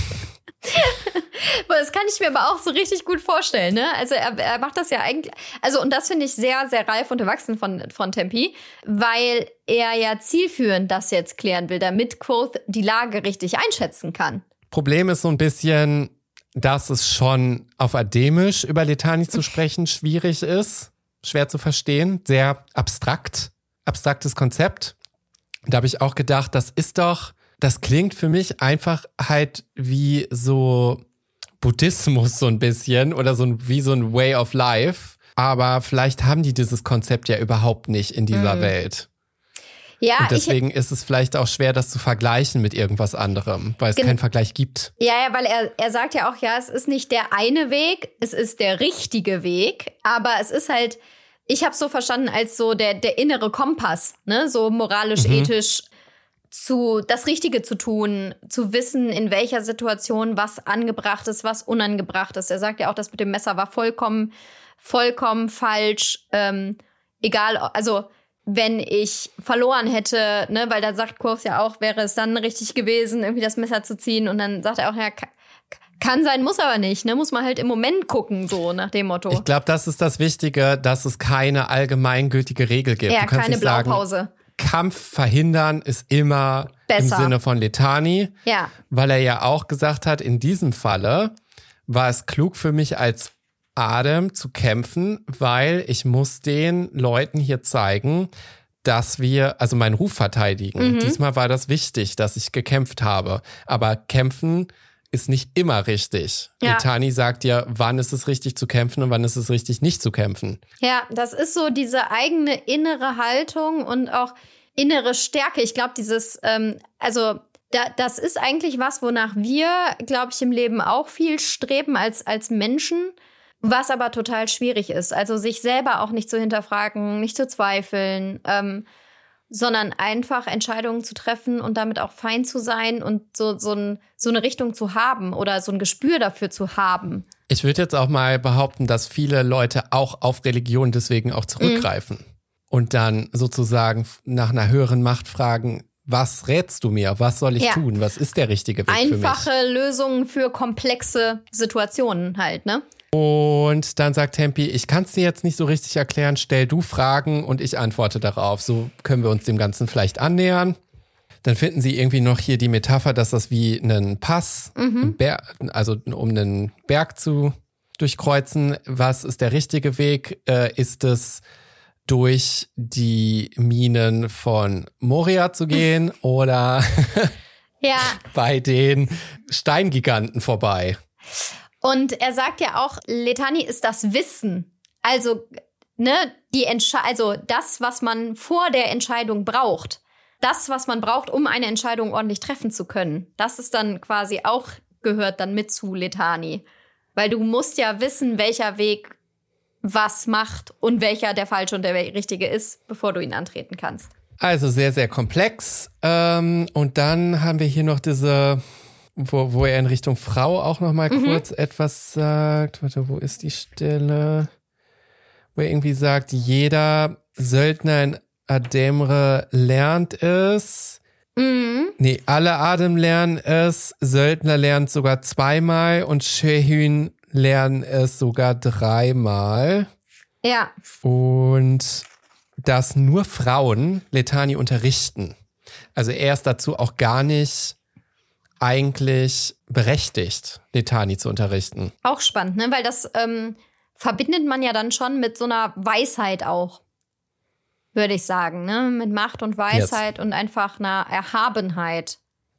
Das kann ich mir aber auch so richtig gut vorstellen, ne? Also er, er macht das ja eigentlich, also und das finde ich sehr, sehr reif und erwachsen von, von Tempi, weil er ja zielführend das jetzt klären will, damit Quoth die Lage richtig einschätzen kann. Problem ist so ein bisschen, dass es schon auf Ademisch über Letani zu sprechen schwierig ist, schwer zu verstehen, sehr abstrakt, abstraktes Konzept. Da habe ich auch gedacht, das ist doch, das klingt für mich einfach halt wie so Buddhismus so ein bisschen oder so ein, wie so ein Way of Life. Aber vielleicht haben die dieses Konzept ja überhaupt nicht in dieser mm. Welt. Ja, und deswegen ich, ist es vielleicht auch schwer, das zu vergleichen mit irgendwas anderem, weil es gen- keinen Vergleich gibt. Ja, ja, weil er, er sagt ja auch, ja, es ist nicht der eine Weg, es ist der richtige Weg, aber es ist halt, ich habe so verstanden als so der, der innere Kompass, ne, so moralisch, mhm. ethisch zu das Richtige zu tun, zu wissen, in welcher Situation was angebracht ist, was unangebracht ist. Er sagt ja auch, das mit dem Messer war vollkommen, vollkommen falsch. Ähm, egal, also wenn ich verloren hätte, ne, weil da sagt Quoth ja auch, wäre es dann richtig gewesen, irgendwie das Messer zu ziehen. Und dann sagt er auch, ja, kann sein, muss aber nicht, ne, muss man halt im Moment gucken, so nach dem Motto. Ich glaube, das ist das Wichtige, dass es keine allgemeingültige Regel gibt. Ja, du kannst keine nicht sagen, Blaupause. Kampf verhindern ist immer besser. Im Sinne von Letani. Ja. Weil er ja auch gesagt hat, in diesem Falle war es klug für mich als Adem zu kämpfen, weil ich muss den Leuten hier zeigen, dass wir, also meinen Ruf verteidigen. Mhm. Diesmal war das wichtig, dass ich gekämpft habe. Aber kämpfen ist nicht immer richtig. Ja. Letani sagt ja, wann ist es richtig zu kämpfen und wann ist es richtig nicht zu kämpfen. Ja, das ist so diese eigene innere Haltung und auch innere Stärke. Ich glaube, dieses, ähm, also da, das ist eigentlich was, wonach wir, glaube ich, im Leben auch viel streben als, als Menschen, was aber total schwierig ist. Also sich selber auch nicht zu hinterfragen, nicht zu zweifeln, ähm, sondern einfach Entscheidungen zu treffen und damit auch fein zu sein und so, so, ein, so eine Richtung zu haben oder so ein Gespür dafür zu haben. Ich würde jetzt auch mal behaupten, dass viele Leute auch auf Religion deswegen auch zurückgreifen mhm. und dann sozusagen nach einer höheren Macht fragen, was rätst du mir? Was soll ich ja. tun? Was ist der richtige Weg für mich? Einfache Lösungen für komplexe Situationen halt, ne? Und dann sagt Tempi, ich kann es dir jetzt nicht so richtig erklären, stell du Fragen und ich antworte darauf. So können wir uns dem Ganzen vielleicht annähern. Dann finden sie irgendwie noch hier die Metapher, dass das wie ein Pass, mhm. Ber- also um einen Berg zu durchkreuzen. Was ist der richtige Weg? Äh, ist es durch die Minen von Moria zu gehen oder ja. bei den Steingiganten vorbei? Und er sagt ja auch, Letani ist das Wissen. Also, ne, die Entsche- also das, was man vor der Entscheidung braucht. Das, was man braucht, um eine Entscheidung ordentlich treffen zu können. Das ist dann quasi auch, gehört dann mit zu Letani. Weil du musst ja wissen, welcher Weg was macht und welcher der falsche und der richtige ist, bevor du ihn antreten kannst. Also sehr, sehr komplex. Ähm, und dann haben wir hier noch diese... Wo, wo er in Richtung Frau auch noch mal mhm. kurz etwas sagt. Warte, wo ist die Stelle? Wo er irgendwie sagt, jeder Söldner in Ademre lernt es. Mhm. Nee, alle Adem lernen es. Söldner lernt sogar zweimal und Shehyn lernen es sogar dreimal. Ja. Und dass nur Frauen Letani unterrichten. Also er ist dazu auch gar nicht eigentlich berechtigt, Letani zu unterrichten. Auch spannend, ne? Weil das ähm, verbindet man ja dann schon mit so einer Weisheit auch, würde ich sagen, ne? Mit Macht und Weisheit Jetzt. Und einfach einer Erhabenheit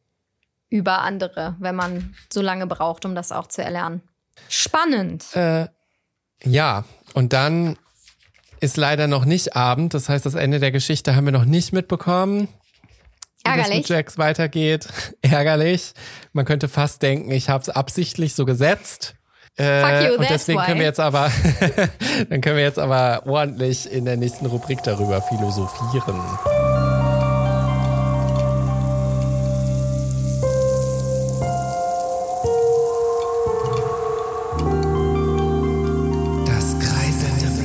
über andere, wenn man so lange braucht, um das auch zu erlernen. Spannend. Äh, ja, und dann ist leider noch nicht Abend, das heißt, das Ende der Geschichte haben wir noch nicht mitbekommen. Ärgerlich. Wie das mit Jax weitergeht. Ärgerlich. Man könnte fast denken, ich habe es absichtlich so gesetzt. Äh, Fuck you, und deswegen why. können wir jetzt aber, dann können wir jetzt aber ordentlich in der nächsten Rubrik darüber philosophieren. Das kreiselnde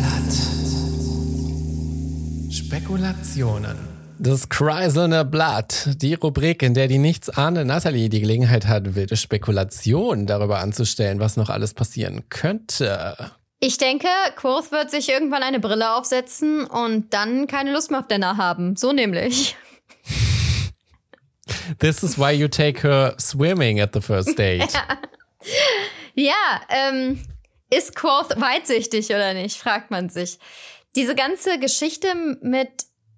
Blatt. Spekulationen. Das kreiselnde Blatt, die Rubrik, in der die nichtsahnende Natalie die Gelegenheit hat, wilde Spekulationen darüber anzustellen, was noch alles passieren könnte. Ich denke, Quoth wird sich irgendwann eine Brille aufsetzen und dann keine Lust mehr auf Dinner haben. So nämlich. This is why you take her swimming at the first date. Ja, ähm, ist Quoth weitsichtig oder nicht, fragt man sich. Diese ganze Geschichte mit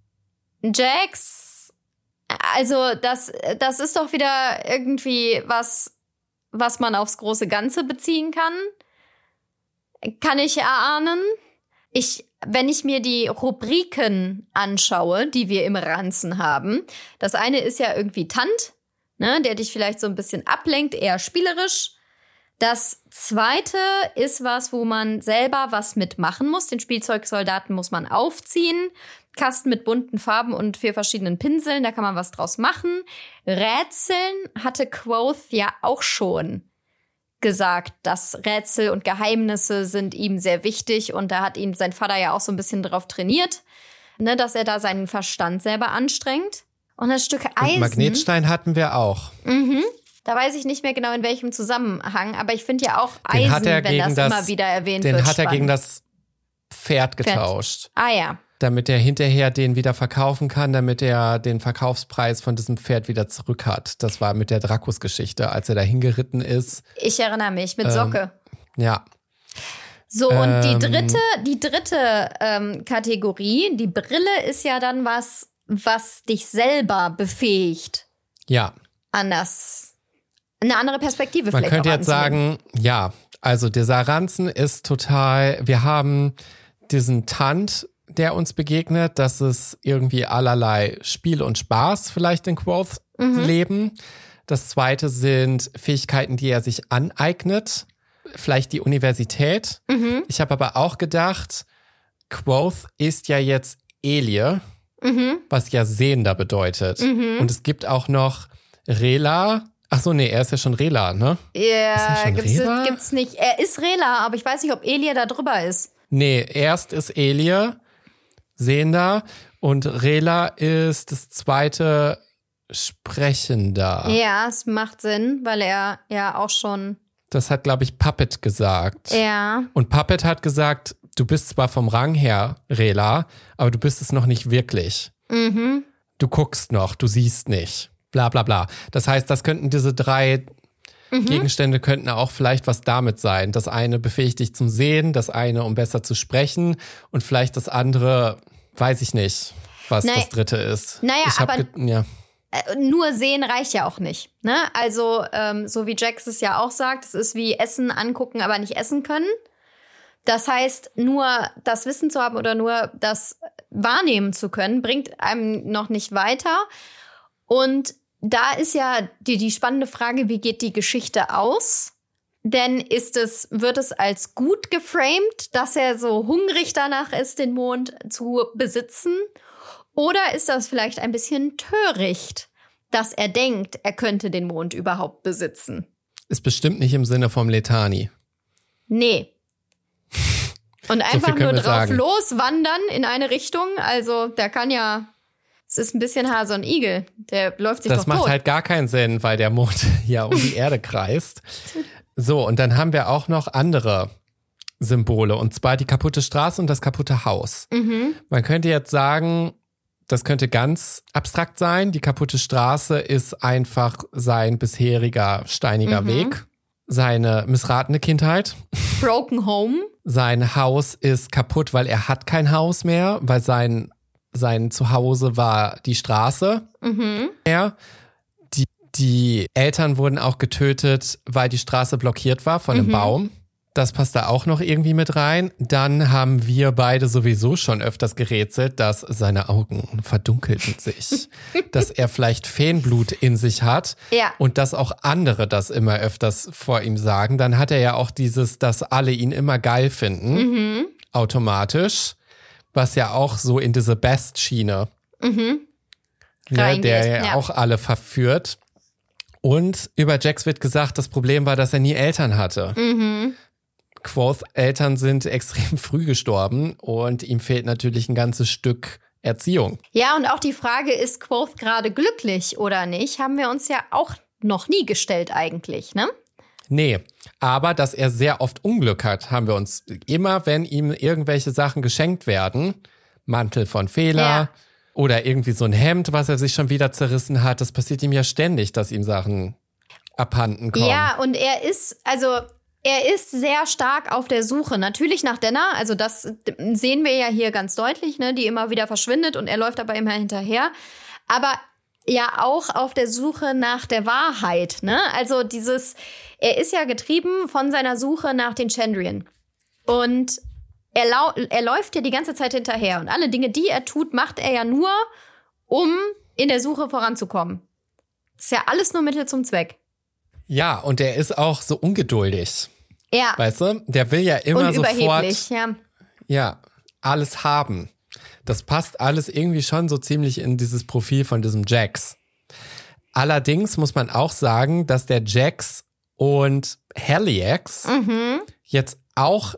Jax, also das, das ist doch wieder irgendwie was, was man aufs große Ganze beziehen kann. Kann ich erahnen. Ich, wenn ich mir die Rubriken anschaue, die wir im Ranzen haben, das eine ist ja irgendwie Tant, ne, der dich vielleicht so ein bisschen ablenkt, eher spielerisch. Das zweite ist was, wo man selber was mitmachen muss. Den Spielzeugsoldaten muss man aufziehen. Kasten mit bunten Farben und vier verschiedenen Pinseln, da kann man was draus machen. Rätseln hatte Quoth ja auch schon gesagt, dass Rätsel und Geheimnisse sind ihm sehr wichtig und da hat ihm sein Vater ja auch so ein bisschen drauf trainiert, ne, dass er da seinen Verstand selber anstrengt. Und das Stück Eisen. Und Magnetstein hatten wir auch. Mhm. Da weiß ich nicht mehr genau, in welchem Zusammenhang, aber ich finde ja auch Eisen, wenn das, das immer wieder erwähnt den wird. Den hat er spannend. gegen das Pferd getauscht. Pferd. Ah ja. damit er hinterher den wieder verkaufen kann, damit er den Verkaufspreis von diesem Pferd wieder zurück hat. Das war mit der Drakus-Geschichte, als er da hingeritten ist. Ich erinnere mich, mit Socke. Ähm, ja. So, und ähm, die dritte, die dritte ähm, Kategorie, die Brille ist ja dann was, was dich selber befähigt. Ja. Anders. Eine andere Perspektive Man vielleicht. Man könnte jetzt sagen, ja, also dieser Ranzen ist total, wir haben diesen Tant, der uns begegnet, dass es irgendwie allerlei Spiel und Spaß vielleicht in Quoth mhm. leben. Das zweite sind Fähigkeiten, die er sich aneignet, vielleicht die Universität. Mhm. Ich habe aber auch gedacht, Quoth ist ja jetzt Elie, mhm. was ja Sehender bedeutet. Mhm. Und es gibt auch noch Rela. Ach so, nee, er ist ja schon Rela, ne? Ja, yeah, gibt's, gibt's nicht. Er ist Rela, aber ich weiß nicht, ob Elie da drüber ist. Nee, erst ist Elie Sehender und Rela ist das zweite Sprechender. Ja, es macht Sinn, weil er ja auch schon... Das hat, glaube ich, Puppet gesagt. Ja. Und Puppet hat gesagt, du bist zwar vom Rang her Rela, aber du bist es noch nicht wirklich. Mhm. Du guckst noch, du siehst nicht. Bla bla bla. Das heißt, das könnten diese drei mhm. Gegenstände könnten auch vielleicht was damit sein. Das eine befähigt dich zum Sehen, das eine, um besser zu sprechen und vielleicht das andere, weiß ich nicht, was naja, das dritte ist. Naja, ich hab aber ge- ja. nur sehen reicht ja auch nicht. Ne? Also, ähm, so wie Jax es ja auch sagt, es ist wie Essen angucken, aber nicht essen können. Das heißt, nur das Wissen zu haben oder nur das wahrnehmen zu können, bringt einem noch nicht weiter. Und da ist ja die, die spannende Frage, wie geht die Geschichte aus? Denn ist es, wird es als gut geframed, dass er so hungrig danach ist, den Mond zu besitzen? Oder ist das vielleicht ein bisschen töricht, dass er denkt, er könnte den Mond überhaupt besitzen? Ist bestimmt nicht im Sinne vom Letani. Nee. Und einfach so nur drauf sagen. loswandern in eine Richtung, also der kann ja... Es ist ein bisschen Hase und Igel. Der läuft sich das doch tot. Das macht halt gar keinen Sinn, weil der Mond ja um die Erde kreist. So, und dann haben wir auch noch andere Symbole. Und zwar die kaputte Straße und das kaputte Haus. Mhm. Man könnte jetzt sagen, das könnte ganz abstrakt sein. Die kaputte Straße ist einfach sein bisheriger steiniger mhm. Weg. Seine missratene Kindheit. Broken Home. Sein Haus ist kaputt, weil er hat kein Haus mehr, weil sein Sein Zuhause war die Straße. Mhm. Ja. Die, die Eltern wurden auch getötet, weil die Straße blockiert war von einem mhm. Baum. Das passt da auch noch irgendwie mit rein. Dann haben wir beide sowieso schon öfters gerätselt, dass seine Augen verdunkelten sich. Dass er vielleicht Feenblut in sich hat. Ja. Und dass auch andere das immer öfters vor ihm sagen. Dann hat er ja auch dieses, dass alle ihn immer geil finden. Mhm. Automatisch. Was ja auch so in diese Best-Schiene, mhm. ne, der ja, ja auch alle verführt. Und über Jax wird gesagt, das Problem war, dass er nie Eltern hatte. Mhm. Quoths Eltern sind extrem früh gestorben und ihm fehlt natürlich ein ganzes Stück Erziehung. Ja, und auch die Frage, ist Quoth gerade glücklich oder nicht, haben wir uns ja auch noch nie gestellt eigentlich, ne? Nee, aber dass er sehr oft Unglück hat, haben wir uns immer, wenn ihm irgendwelche Sachen geschenkt werden, Mantel von Fehler ja. oder irgendwie so ein Hemd, was er sich schon wieder zerrissen hat, das passiert ihm ja ständig, dass ihm Sachen abhanden kommen. Ja, und er ist, also er ist sehr stark auf der Suche, natürlich nach Denna, also das sehen wir ja hier ganz deutlich, ne, die immer wieder verschwindet und er läuft aber immer hinterher, aber ja auch auf der Suche nach der Wahrheit, ne? Also dieses, er ist ja getrieben von seiner Suche nach den Chandrian. Und er, lau- er läuft ja die ganze Zeit hinterher. Und alle Dinge, die er tut, macht er ja nur, um in der Suche voranzukommen. Ist ja alles nur Mittel zum Zweck. Ja, und er ist auch so ungeduldig. Ja. Weißt du? Der will ja immer und sofort ja. ja, alles haben. Das passt alles irgendwie schon so ziemlich in dieses Profil von diesem Jax. Allerdings muss man auch sagen, dass der Jax und Haliax mhm. jetzt auch,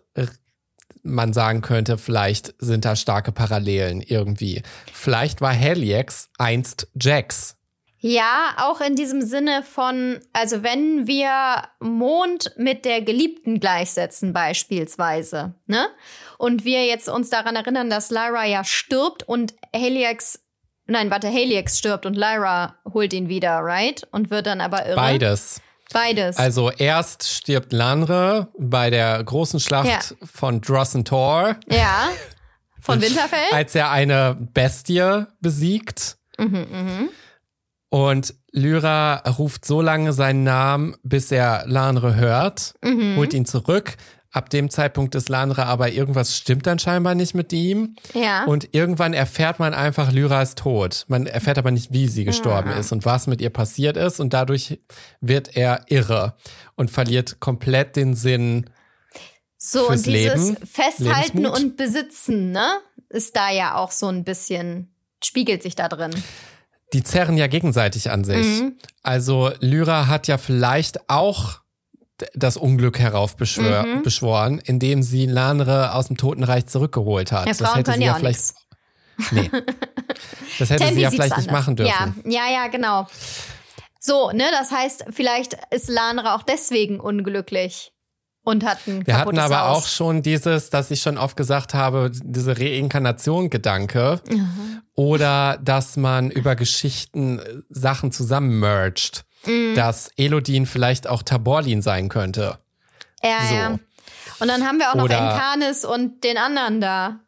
man sagen könnte, vielleicht sind da starke Parallelen irgendwie. Vielleicht war Haliax einst Jax. Ja, auch in diesem Sinne von, also wenn wir Mond mit der Geliebten gleichsetzen beispielsweise, ne? Und wir jetzt uns daran erinnern, dass Lyra ja stirbt und Helix, nein, warte, Helix stirbt und Lyra holt ihn wieder, right? Und wird dann aber irre. Beides. Beides. Also erst stirbt Lanre bei der großen Schlacht ja. von Drossen Tor. Ja, von Winterfell. Als er eine Bestie besiegt. Mhm, mhm. Und Lyra ruft so lange seinen Namen, bis er Lanre hört, mhm. holt ihn zurück. Ab dem Zeitpunkt ist Lanre aber irgendwas stimmt dann scheinbar nicht mit ihm. Ja. Und irgendwann erfährt man einfach, Lyra ist tot. Man erfährt aber nicht, wie sie gestorben ja. ist und was mit ihr passiert ist. Und dadurch wird er irre und verliert komplett den Sinn so, fürs und dieses Leben. Festhalten Lebensmut. Und Besitzen, ne? Ist da ja auch so ein bisschen, spiegelt sich da drin. Die zerren ja gegenseitig an sich. Mhm. Also Lyra hat ja vielleicht auch das Unglück heraufbeschworen, mhm. indem sie Lanre aus dem Totenreich zurückgeholt hat. Ja, das hätte sie ja, ja vielleicht. Nee. Das hätte Tempi sie ja vielleicht anders. nicht machen dürfen. Ja, ja, ja, genau. So, ne, das heißt, vielleicht ist Lanre auch deswegen unglücklich. Und hat ein Wir hatten aber Haus. auch schon dieses, dass ich schon oft gesagt habe, diese Reinkarnation-Gedanke. Mhm. Oder dass man über Geschichten Sachen zusammen mergt. Mhm. Dass Elodin vielleicht auch Taborlin sein könnte. Ja, so. ja. Und dann haben wir auch noch Oder Enkanis und den anderen da.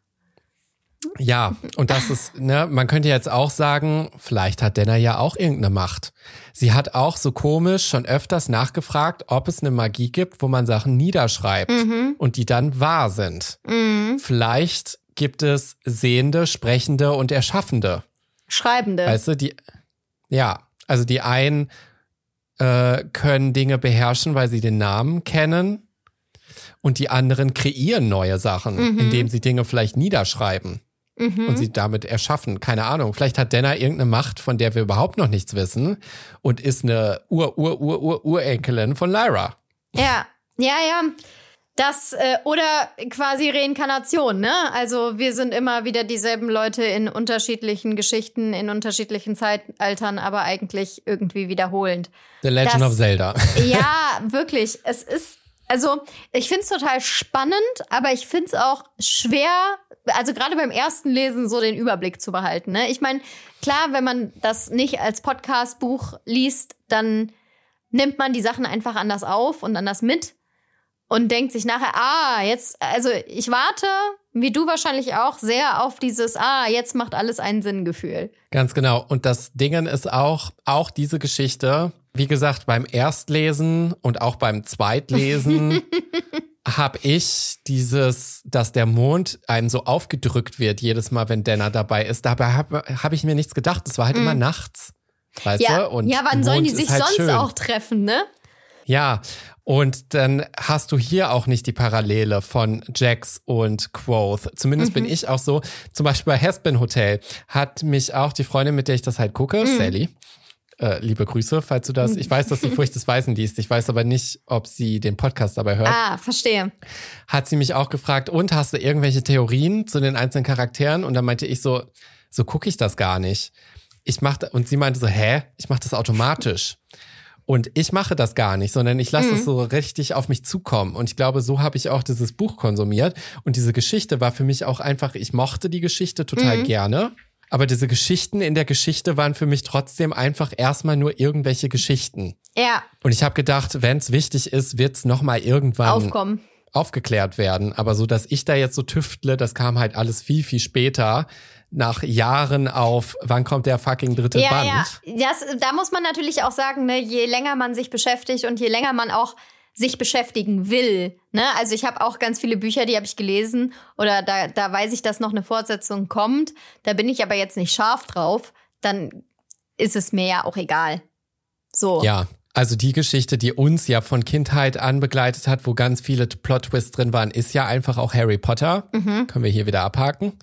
Ja, und das ist, ne, man könnte jetzt auch sagen, vielleicht hat Denner ja auch irgendeine Macht. Sie hat auch so komisch schon öfters nachgefragt, ob es eine Magie gibt, wo man Sachen niederschreibt mhm. und die dann wahr sind. Mhm. Vielleicht gibt es Sehende, Sprechende und Erschaffende. Schreibende. Weißt du, die, ja, also die einen äh, können Dinge beherrschen, weil sie den Namen kennen und die anderen kreieren neue Sachen, mhm. indem sie Dinge vielleicht niederschreiben. Mhm. Und sie damit erschaffen. Keine Ahnung. Vielleicht hat Denner irgendeine Macht, von der wir überhaupt noch nichts wissen und ist eine Ur-Ur-Ur-Ur-Urenkelin von Lyra. Ja, ja, ja. Das, äh, oder quasi Reinkarnation, ne? Also wir sind immer wieder dieselben Leute in unterschiedlichen Geschichten, in unterschiedlichen Zeitaltern, aber eigentlich irgendwie wiederholend. The Legend das, of Zelda. Ja, wirklich. Es ist, also ich find's total spannend, aber ich find's auch schwer, also gerade beim ersten Lesen so den Überblick zu behalten. Ne? Ich meine, klar, wenn man das nicht als Podcast-Buch liest, dann nimmt man die Sachen einfach anders auf und anders mit und denkt sich nachher, ah, jetzt, also ich warte, wie du wahrscheinlich auch, sehr auf dieses, ah, jetzt macht alles einen Sinn-Gefühl. Ganz genau. Und das Dingen ist auch, auch diese Geschichte, wie gesagt, beim Erstlesen und auch beim Zweitlesen habe ich dieses, dass der Mond einem so aufgedrückt wird, jedes Mal, wenn Denner dabei ist. Dabei habe hab ich mir nichts gedacht. Es war halt mm. immer nachts. Weißt ja. du? Und ja, wann sollen die sich halt sonst schön. auch treffen, ne? Ja, und dann hast du hier auch nicht die Parallele von Jax und Quoth. Zumindest mhm. bin ich auch so. Zum Beispiel bei Hespen Hotel hat mich auch die Freundin, mit der ich das halt gucke, mhm. Sally, Äh, liebe Grüße, falls du das, ich weiß, dass sie Furcht des Weißen liest, ich weiß aber nicht, ob sie den Podcast dabei hört. Ah, verstehe. Hat sie mich auch gefragt, und hast du irgendwelche Theorien zu den einzelnen Charakteren? Und dann meinte ich so, so gucke ich das gar nicht. Ich mach, und sie meinte so, hä? Ich mache das automatisch. Und ich mache das gar nicht, sondern ich lasse es mhm. so richtig auf mich zukommen. Und ich glaube, so habe ich auch dieses Buch konsumiert. Und diese Geschichte war für mich auch einfach, ich mochte die Geschichte total mhm. gerne. Aber diese Geschichten in der Geschichte waren für mich trotzdem einfach erstmal nur irgendwelche Geschichten. Ja. Und ich habe gedacht, wenn es wichtig ist, wird es nochmal irgendwann aufkommen. aufgeklärt werden. Aber so, dass ich da jetzt so tüftle, das kam halt alles viel, viel später. Nach Jahren auf, wann kommt der fucking dritte ja, Band? Ja, das, da muss man natürlich auch sagen, ne, je länger man sich beschäftigt und je länger man auch sich beschäftigen will. Ne? Also ich habe auch ganz viele Bücher, die habe ich gelesen oder da, da weiß ich, dass noch eine Fortsetzung kommt. Da bin ich aber jetzt nicht scharf drauf. Dann ist es mir ja auch egal. So. Ja, also die Geschichte, die uns ja von Kindheit an begleitet hat, wo ganz viele Plot-Twists drin waren, ist ja einfach auch Harry Potter. Mhm. Können wir hier wieder abhaken.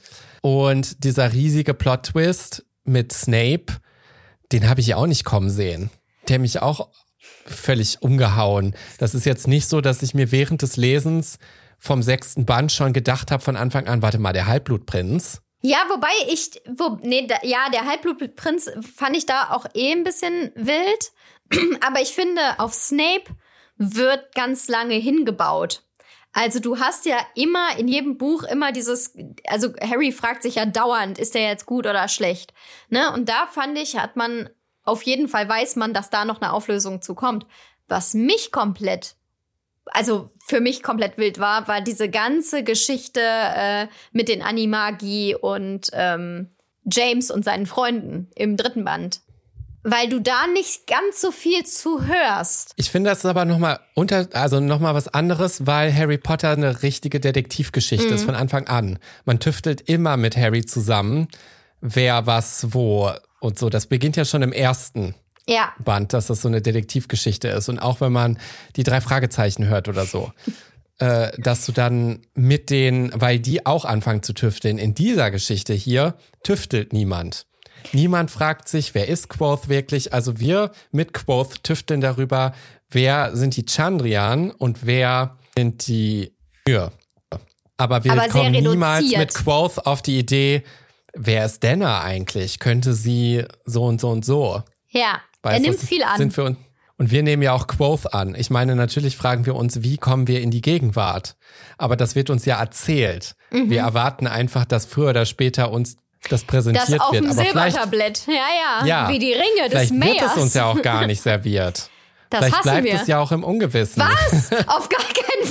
Und dieser riesige Plot-Twist mit Snape, den habe ich ja auch nicht kommen sehen. Der mich auch völlig umgehauen. Das ist jetzt nicht so, dass ich mir während des Lesens vom sechsten Band schon gedacht habe von Anfang an, warte mal, der Halbblutprinz, Ja, wobei ich, wo, nee, da, ja, der Halbblutprinz fand ich da auch eh ein bisschen wild. Aber ich finde, auf Snape wird ganz lange hingebaut. Also du hast ja immer in jedem Buch immer dieses, also Harry fragt sich ja dauernd, ist der jetzt gut oder schlecht? Ne? Und da fand ich, hat man, auf jeden Fall weiß man, dass da noch eine Auflösung zu kommt. Was mich komplett, also für mich komplett wild war, war diese ganze Geschichte äh, mit den Animagi und ähm, James und seinen Freunden im dritten Band. Weil du da nicht ganz so viel zu hörst. Ich finde, das ist aber nochmal unter, also noch mal was anderes, weil Harry Potter eine richtige Detektivgeschichte mhm. ist von Anfang an. Man tüftelt immer mit Harry zusammen, wer was wo und so. Das beginnt ja schon im ersten ja. Band, dass das so eine Detektivgeschichte ist. Und auch wenn man die drei Fragezeichen hört oder so, äh, dass du dann mit denen, weil die auch anfangen zu tüfteln, in dieser Geschichte hier tüftelt niemand. Niemand fragt sich, wer ist Quoth wirklich? Also wir mit Quoth tüfteln darüber, wer sind die Chandrian und wer sind die Myr. Aber wir Aber kommen sehr niemals reduziert. mit Quoth auf die Idee, wer ist Denner eigentlich? Könnte sie so und so und so? Ja, Weißt, er nimmt das viel an. Sind wir, und wir nehmen ja auch Quoth an. Ich meine, natürlich fragen wir uns, wie kommen wir in die Gegenwart? Aber das wird uns ja erzählt. Mhm. Wir erwarten einfach, dass früher oder später uns das präsentiert wird. Das auf wird. dem Aber Silbertablett. Ja, ja, ja, wie die Ringe des vielleicht Meers. Vielleicht wird es uns ja auch gar nicht serviert. Das vielleicht hassen bleibt wir. es ja auch im Ungewissen. Was? Auf gar keinen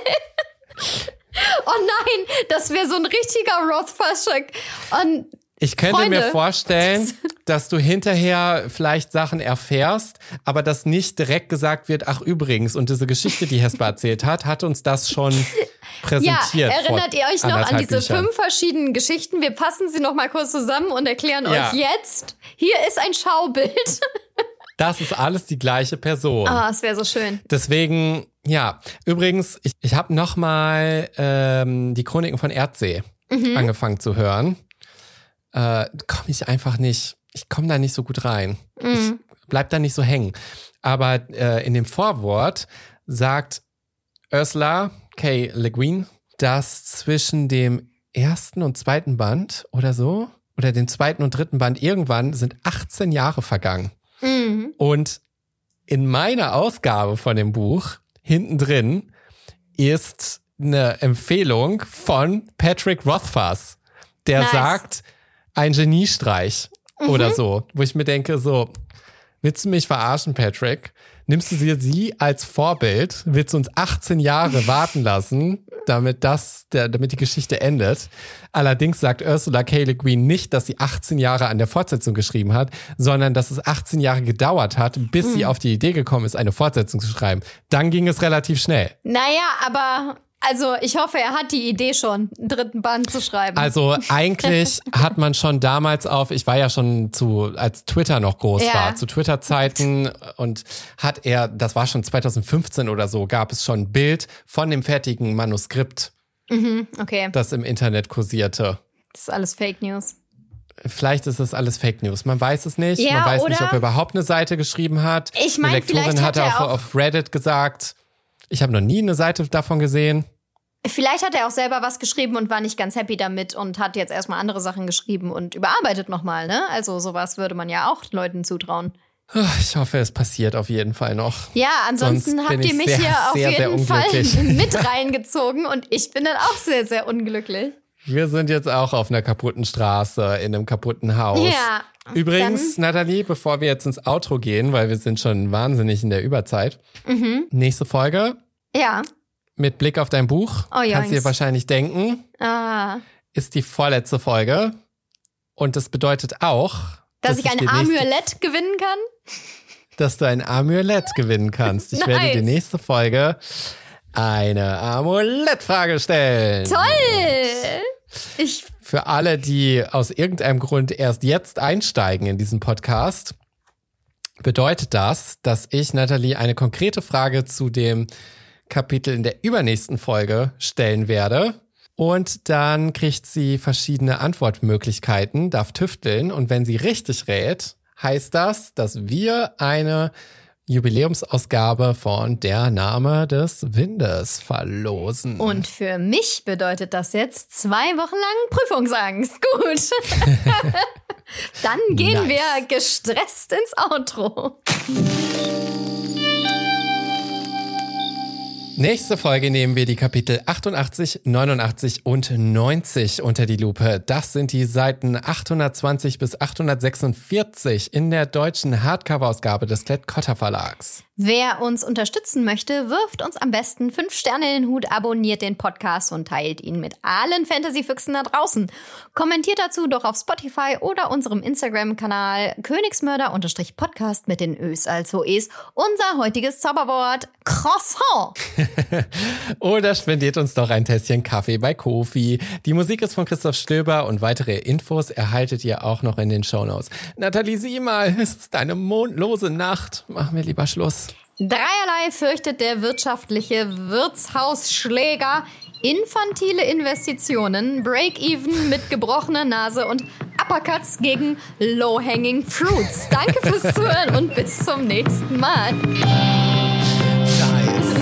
Fall. Oh nein, das wäre so ein richtiger Rothfuss-Check. Und ich könnte Freunde. mir vorstellen, dass du hinterher vielleicht Sachen erfährst, aber dass nicht direkt gesagt wird, ach übrigens, und diese Geschichte, die Hesper erzählt hat, hat uns das schon präsentiert. Ja, erinnert ihr euch noch an diese Büchern. fünf verschiedenen Geschichten? Wir fassen sie noch mal kurz zusammen und erklären ja. euch jetzt. Hier ist ein Schaubild. Das ist alles die gleiche Person. Ah, es wäre so schön. Deswegen, ja. Übrigens, ich, ich habe noch mal ähm, die Chroniken von Erdsee mhm. angefangen zu hören. Äh, komme ich einfach nicht, ich komme da nicht so gut rein. Mhm. Ich bleib da nicht so hängen. Aber äh, in dem Vorwort sagt Ursula K. Le Guin, dass zwischen dem ersten und zweiten Band oder so, oder dem zweiten und dritten Band irgendwann sind achtzehn Jahre vergangen. Mhm. Und in meiner Ausgabe von dem Buch, hinten drin, ist eine Empfehlung von Patrick Rothfuss, der nice. sagt, ein Geniestreich mhm. oder so, wo ich mir denke, so, willst du mich verarschen, Patrick? Nimmst du sie, sie als Vorbild, willst du uns achtzehn Jahre warten lassen, damit das, der, damit die Geschichte endet? Allerdings sagt Ursula K. Le Guin nicht, dass sie achtzehn Jahre an der Fortsetzung geschrieben hat, sondern dass es achtzehn Jahre gedauert hat, bis mhm. sie auf die Idee gekommen ist, eine Fortsetzung zu schreiben. Dann ging es relativ schnell. Naja, aber also ich hoffe, er hat die Idee schon, einen dritten Band zu schreiben. Also eigentlich hat man schon damals auf, ich war ja schon zu, als Twitter noch groß ja. war, zu Twitter-Zeiten und hat er, das war schon zwanzig fünfzehn oder so, gab es schon ein Bild von dem fertigen Manuskript, mhm, okay. das im Internet kursierte. Das ist alles Fake News. Vielleicht ist das alles Fake News. Man weiß es nicht. Ja, man weiß oder nicht, ob er überhaupt eine Seite geschrieben hat. Ich meine, eine Lektorin vielleicht hat hat er auch auch auf Reddit gesagt, ich habe noch nie eine Seite davon gesehen. Vielleicht hat er auch selber was geschrieben und war nicht ganz happy damit und hat jetzt erstmal andere Sachen geschrieben und überarbeitet nochmal, ne? Also sowas würde man ja auch Leuten zutrauen. Ich hoffe, es passiert auf jeden Fall noch. Ja, ansonsten Sonst habt bin ihr ich mich sehr, hier auf sehr, sehr jeden Fall unglücklich. mit reingezogen und ich bin dann auch sehr, sehr unglücklich. Wir sind jetzt auch auf einer kaputten Straße, in einem kaputten Haus. Ja. Übrigens, Nathalie, bevor wir jetzt ins Outro gehen, weil wir sind schon wahnsinnig in der Überzeit. Mhm. Nächste Folge. Ja. Mit Blick auf dein Buch, oh, kannst du dir wahrscheinlich denken, ah. ist die vorletzte Folge. Und das bedeutet auch, dass, dass ich ein Amulett gewinnen kann? Dass du ein Amulett gewinnen kannst. Ich nice. werde die nächste Folge eine Amulettfrage stellen. Toll! Ich Für alle, die aus irgendeinem Grund erst jetzt einsteigen in diesen Podcast, bedeutet das, dass ich Nathalie eine konkrete Frage zu dem Kapitel in der übernächsten Folge stellen werde. Und dann kriegt sie verschiedene Antwortmöglichkeiten, darf tüfteln. Und wenn sie richtig rät, heißt das, dass wir eine Jubiläumsausgabe von Der Name des Windes verlosen. Und für mich bedeutet das jetzt zwei Wochen lang Prüfungsangst. Gut. Dann gehen nice. wir gestresst ins Outro. Nächste Folge nehmen wir die Kapitel achtundachtzig, neunundachtzig und neunzig unter die Lupe. Das sind die Seiten achthundertzwanzig bis achthundertsechsundvierzig in der deutschen Hardcover-Ausgabe des Klett-Cotta Verlags. Wer uns unterstützen möchte, wirft uns am besten fünf Sterne in den Hut, abonniert den Podcast und teilt ihn mit allen Fantasy-Füchsen da draußen. Kommentiert dazu doch auf Spotify oder unserem Instagram-Kanal Königsmörder-Podcast mit den Ös als O Es. Unser heutiges Zauberwort Croissant. Oder spendiert uns doch ein Tässchen Kaffee bei Ko-fi. Die Musik ist von Christoph Stöber und weitere Infos erhaltet ihr auch noch in den Shownotes. Nathalie, sieh mal, es ist eine mondlose Nacht. Machen wir lieber Schluss. Dreierlei fürchtet der wirtschaftliche Wirtshausschläger. Infantile Investitionen, Break-Even mit gebrochener Nase und Uppercuts gegen Low-Hanging Fruits. Danke fürs Zuhören und bis zum nächsten Mal. Nice.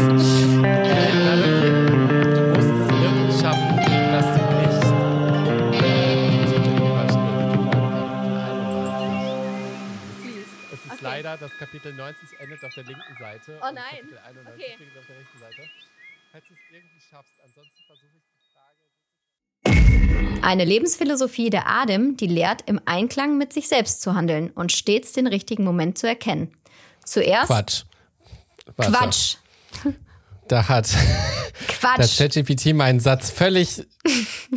Du musst es irgendwie schaffen, dass du nicht die Überschrift von Kapitel einundneunzig. Es ist okay. Leider, das Kapitel neunzig endet auf der linken Seite. Oh nein. Kapitel einundneunzig Okay. auf der rechten Seite. Falls du es irgendwie schaffst, ansonsten versuche ich die Frage. Eine Lebensphilosophie der Adem, die lehrt, im Einklang mit sich selbst zu handeln und stets den richtigen Moment zu erkennen. Zuerst. Quatsch. Warte. Quatsch. Da hat Quatsch. das ChatGPT meinen Satz völlig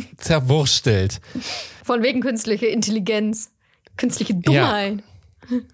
zerwurstelt. Von wegen künstliche Intelligenz. Künstliche Dummheit. Ja.